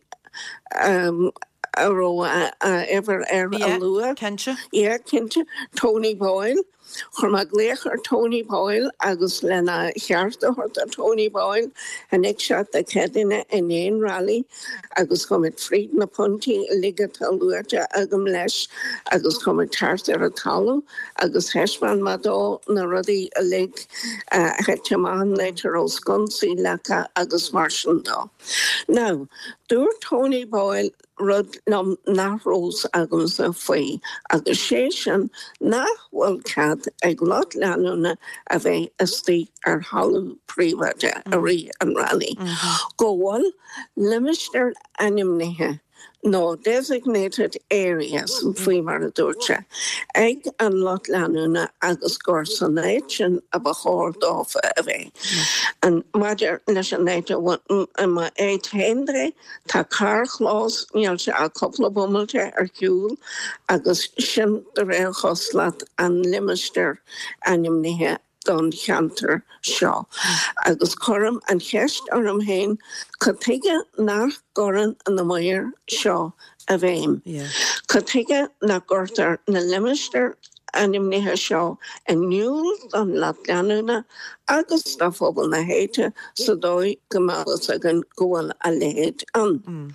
um Aro uh, uh, ever er yeah, Alua. Kencha? Yeah, Kencha. Tony Boyle. Chorma Glech or Tony Boyle, agus Lena Hjarta horta Tony Boyle, and ik shot the Kedina in ein rally, agus comet Fried na Punti, Ligatal Luerta, agam lesh, agus comet Tartar a Talu, agus Heshman Mado, na ruddy a lig, uh, Hetchaman, Natural Skunsi, Laka, agus Marshando. Now, dur Tony Boyle, rud nam na rose agam sa fwy, agus session na wel cad ag lot lanuna a fe ysti ar halw prifada a ri yn rally. Gowal, limister animnehe, no designated areas yn fwy mar a dwrcha. Ag an lot lanuna agus gorsanation a bachor dofa a fe. And mader nationality ma eight hendre ta car clause nial se a couple of bummelte ar huel agus sin de rail choslat an limister anim nehe don chanter shaw agus corum an hest arum hain cotige nach goran an the moyer shaw a veim cotige na gorter na limister anim nehe shaw and newel don latganuna agus stafobal na hete so doi gemalas agan goal a leid an.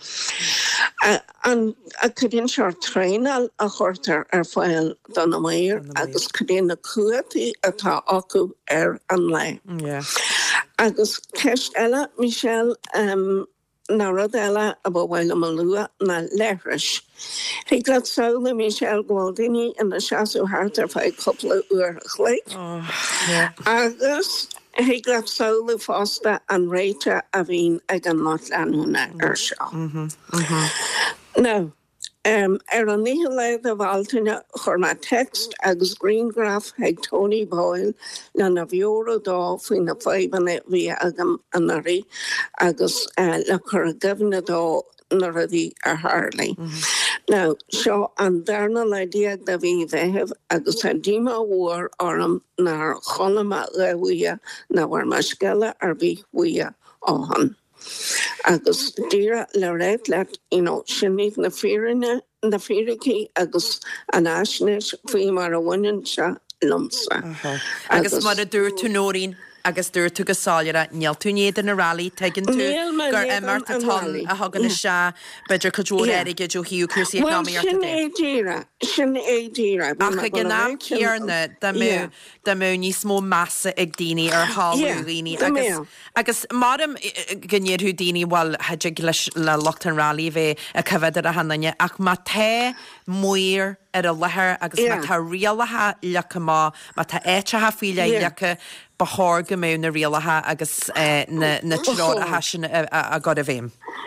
An a cydyn siar treinal a chortar ar ffael don am eir agus cydyn a cuati atá acu ar an le. Agus ceist ela Michelle um, na rud ela a bhhaile malua na leirish. He glad saola Michelle Gwaldini in the Shasu Hartar for a couple of uur gelijk. Agus he glad saola Fosta and Rita a bhín ag an lot lanúna ar seo. Now, um, er an níhe leid a bháltaine churna text agus greengraph ag Tony Boyle na na bheora dá faoin na faibanna bhí agam an arí agus uh, le chur a gabhna dá na rudí ar Harley. Now, seo an darna le diag da bhí bheitheh agus a díma war orm nar cholama le huia na war mascela ar bhí huia áhan. Agus dira le réit let you know sinníd na fírinne na fíricí agus an asnis fí mar a bhain se lumsa. Agus mar a dúr tú nóín agus dúr tú go sáilera níl tú néad in na rally tegann tú gur immart a tal a hagan is se beidir coúir aige dú hiú cruí economy ar sin é díra sin é díra ach a gnáam cearna da mú níos mó massa ag daoine ar háúghíine agus agus marm gnéirú daoine bhil heidir le lochtan rally bheith a cyfeidir a hananne ach má té muir ar a lethir agus má tá rialathe lecha má má tá éitethe fíle lecha bethir go mú na rialathe agus na tród a hasin a god a bhéim.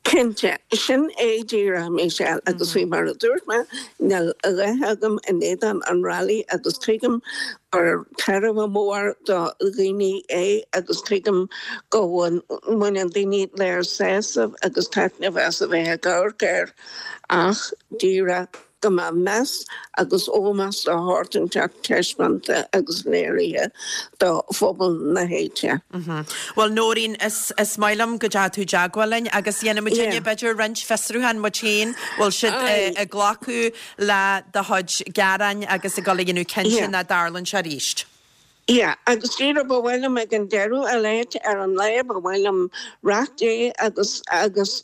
Kinte sin é ddíra mé se agus bhí mar a dúirt me nel a réthegam in éan an rally agus trígam ar tarh mór do riine é agus trígam gohain mu an daine léir sésamh agus tena bheits a bheith gair ceir ach ddíra go má mes agus ómas a hátan teach teismanta agus léirithe do phobal na héite. Well nóín is is mailam go dead tú deagháin agus dhéana muine beidir rint fesrúhan mu chéin bhil si a ghlacu le de thuid garan agus a golighnú cesin na darlann se ríist. Ja, agus tíra bhfuilm ag an deirú a léit ar an léir bhfuilm raté agus agus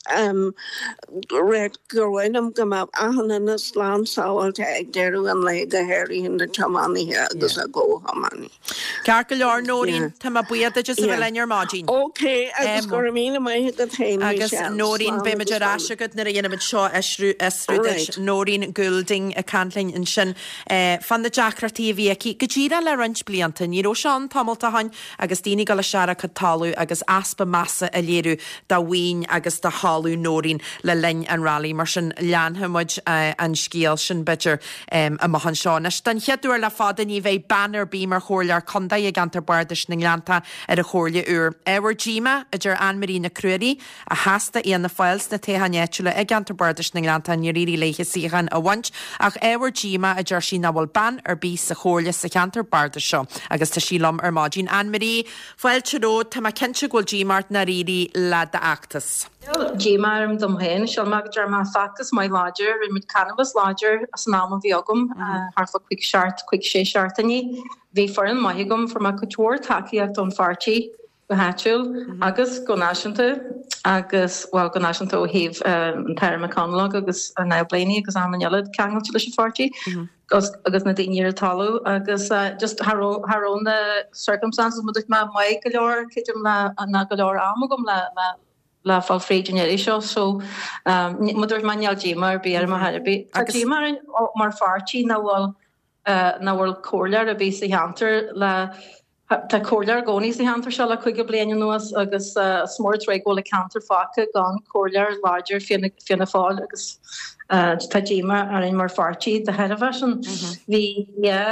réid gurhfuilm go mah ahanana na slán sáhailte ag deirú an lé go héiríonn na tamaníthe agus a ggóhamani. Cear go leor nóín tá buiad just bhfuil lear mádín. Ok, agus go mína maithe go tain agus nóín be meidir asagad na dhéanamid seo isrú isrúis nóín Goulding a canlainn in sin fan na deachratí bhíí go ddíra le rint blianta ní seán tamilta hain agus daoine go le seara chu talú agus aspa massa a léirú dá bhain agus de háú nóín le linn an rally mar sin leanhamid an scíal sin bitir a mahan seánis. Den cheadúir le fada ní bheith banner bí mar chóirlear conda ag antar bardis na Gleanta ar a chóirle úr. Éhar díma a gur Anne-Marie na Cruirí a hasasta íon na fáils na téhanéitúla ag antar bardis na Gleanta ní rií leiche síchan a bhaint ach éhar díma a gur sí na bhfuil ban ar bí sa chóirle sa cantar bardis seo agus tá sílam ar mádín. Anne-Marie, foiil teró tá má cinse ghfuil G-Mart na rií le de achtas. G-Mar am dom hen, shall mag jar ma factus my lodger, in mid cannabis lodger, as nam of viogum, harfa quick shart, quick she shartani, vi foreign mahigum for my couture, taki at on farchi, Behachul, agus go nashanta, agus well go nashanta o heave um terma conlog, agus a now blaney, agus am an yelled kangal to farchi. Agus agus na daine talú agus just har har on the circumstances mu ma mai goor kitum la na goor amagum la la la fá fréidirne seo so muidir manialgé mar bí ar mar Harbe. Agé mar mar fartí na bhil na bhfuil cóirlear a bé sa hantar le tá cóirlear gcóní sa hantar se le chuige bliana nuas agus smór tre ggóla cantar facha gan cóirlear láidir fianna fáil agus tá déma ar in mar fartí de head version. Bhí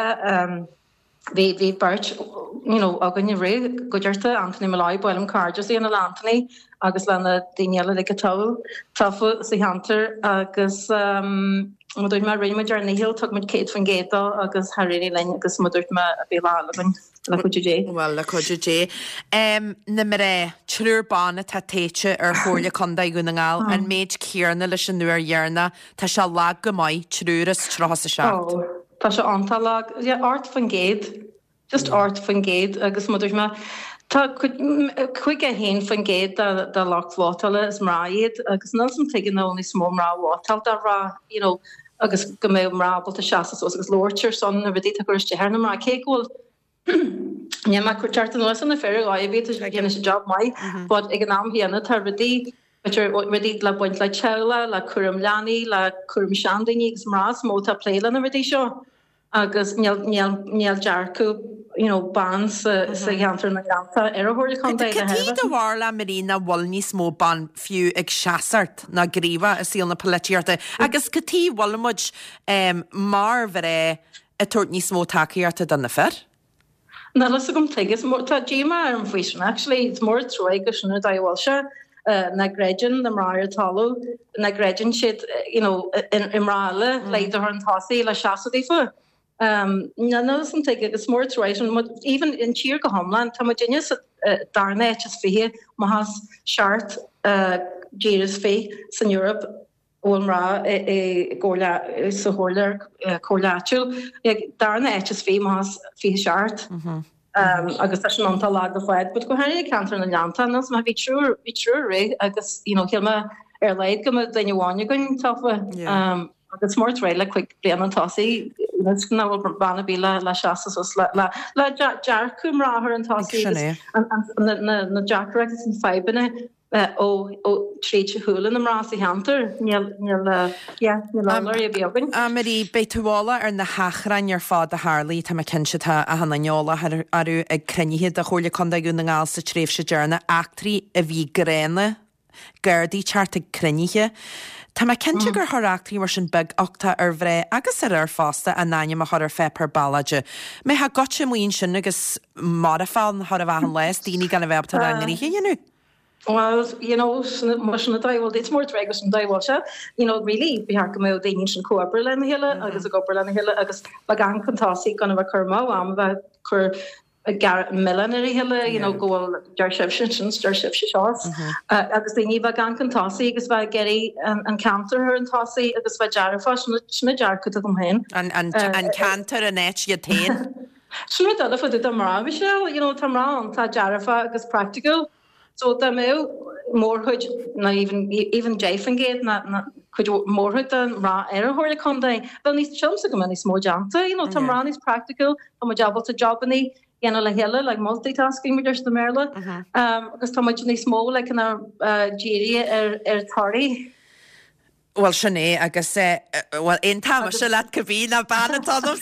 Bhí bhí beirt agan ré goidirta Anthony Malloy builm cargus í an Anthony agus lena daine le go tá tafu sa hantar agus muúir mar réime ar nihil tu mid Kate fan Géta agus Harry lein agus muúirt me a bé lálaban le chuidiré. Well le chuidiré. Na mar ré trúrbána tá téite ar chóirle conda gúna ngáil an méid cíarna leis an nuair dhearna tá se lá go maiid trúras trás a seach. Tá se antalag, yeah, art fan géad, just art fan géad, agus muidir me tá chuig a héin fan géad de lách látala is mráiad, agus nelson tegan na ní smó mrá látal da rá, you know, agus go mé mrábal a seaas agus lóirtir son a bhdí a chuiriste hena mar céhil ne me chuteart an an na fér gáibhé a ggéine sé job mai, bud ag an ná híanana tar bhdí ridí le buint le tela, le cuam leanaí, le cuam seandaí gus mrás móta pléile na bhdí seo. agus níl dearcú ban sa gantar na Gleanta ar a thuirla chun Catí do bhharla marína bhil níos mó ban fiú ag seaasart na gríomha a síl na paletíarta. Agus catí bhlamid mar bhar a tuairt níos mó takeíarta don na fer? Na las gom tegus tá déma ar an faoisisin, actually it's mór troig go sinna dahil se na gréidir na mráir talú na gréidir siad imráile leidir an tásaí le seasadí fu. Um, na nosan take agus mór troéis even in tír go homlan tá dinne darna is fihe ma has seart géras fé san Europe ómrá ggóla sa hólar cóláú darna is fé ma has fi seart agus tá an antá lag a fáid, bud go hanig cantar na Gleanta nas ma bhí trú bhí trú ré agus chéilme ar leid go daine bháine gon tafa agus mór réile chuig blian an tosaí ná bhfuil banna bí le le seaas le dearcúm ráthir an tosaí na Jackregus an febanna ó tríte thuúlan am rásí hantar níl a bíogan. A marí beitúála ar na hachrain ar fád a Harlaí tá cinseta a hanneola arú ag crunithe a chóirla condaún na ngáil sa tréh se dearna achtrií a bhí gréine gairdí charta cruníthe. Tá me cinnte gur thoráachtaí mar sin beg ochta ar bhré agus ar ar fásta a náine a chuir fepar ballaide. Mé ha gotse muon sin agus mar a fáil na a bhhan leis daoine gan a bhebta rangarí dhéanú. Well, you know, much na dail, it's more dragos and dailsha, you know, really, we have come out the ancient Coberlin Hill, agus a Goberlin Hill, agus Bagan Contasi, kind of a Kermo, am about Ker a Garrett Millenary Hill, you know, go Jarship Shins, Jarship Shores, agus the Niva Gan Contasi, agus by Getty and Cantor her and Tossi, agus by Jarafash, and Jarka to them hen. And and and Cantor and Etch Yatain. Sure, that for the Tamra, Michelle, you know, Tamra, Ta Jarafa, agus practical. So the mo more hood not even even Jeffengate not not could more hood than ra error hor come day. Well these chums are many small janta, you know, Tamran is practical, I'm a job to job in the you know like hella like multitasking with just the Merla. Um because how much in small like in our uh Jerry er er tardy. Well sinné agus well in tam se leat cabí na banatá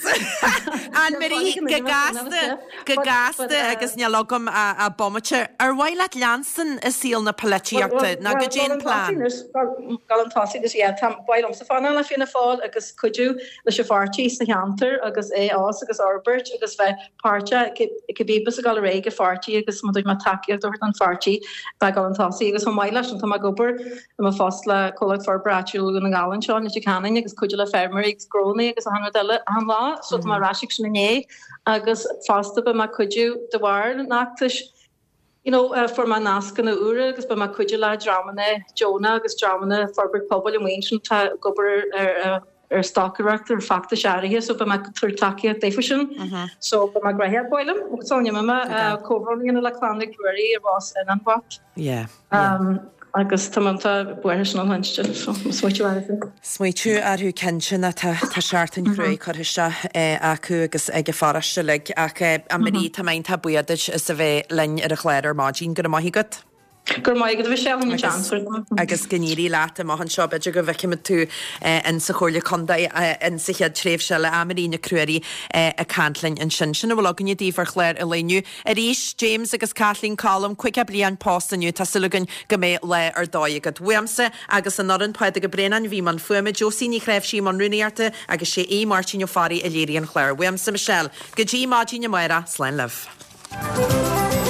an marí go gasasta go gasasta agus ne logam a bommate ar bhhail leat leansan is síl na paletííachta na go Jane plan. Galantásí is tam bailm sa fanna le finna fáil agus cuiú le se fartí sa cheantar agus é ás agus Albert agus bheith páirte go bíbas a gal ré go fartí agus mu ma takeíocht dúirt an fartí ba galantásí agus an maiile an tá gobar am fás le choleg for braú na galan seán is canan agus cuiide le fermer ag scróna agus han eile an lá so má raisiigh sin nané agus fásta be ma cuiú de bhar nachtas you know uh, for ma nascan na ura agus be ma cuiide le dramana Jonah agus dramana Forbert Pobble and Wayne tá gobar ar ar stockreactor facta searithe so be ma turtaí défasin so be ma grahe boilem sonia mama coverling le clannig brewery was in an wat yeah um agus tamanta buir an hanste smuitiú Smuitiú arthú cinsin a tá seaartain cruí chuiste acu agus ag fariste le ach a marí tá main tá buidir is a bheith lein ar a chléir mágin go maihí go. Gur mai go bh sé agus gníí láta má an seo beidir go bheice tú in sa chóirla conda in sa chead tréh se le amarína cruirí a canlainn an sin sin bhil agan díomhar chléir a léniu a ríis James agus Kathleen Colm chuic a blion postaniu tá sulagan go mé le ar dóigad Weamsa agus an noran paid go brenan bhí man fuime Josíní chréibh sí man runúíarta agus sé é Martin farí a léiríon chléir Weamsa Michelle go dtí mágin na mara slein leh.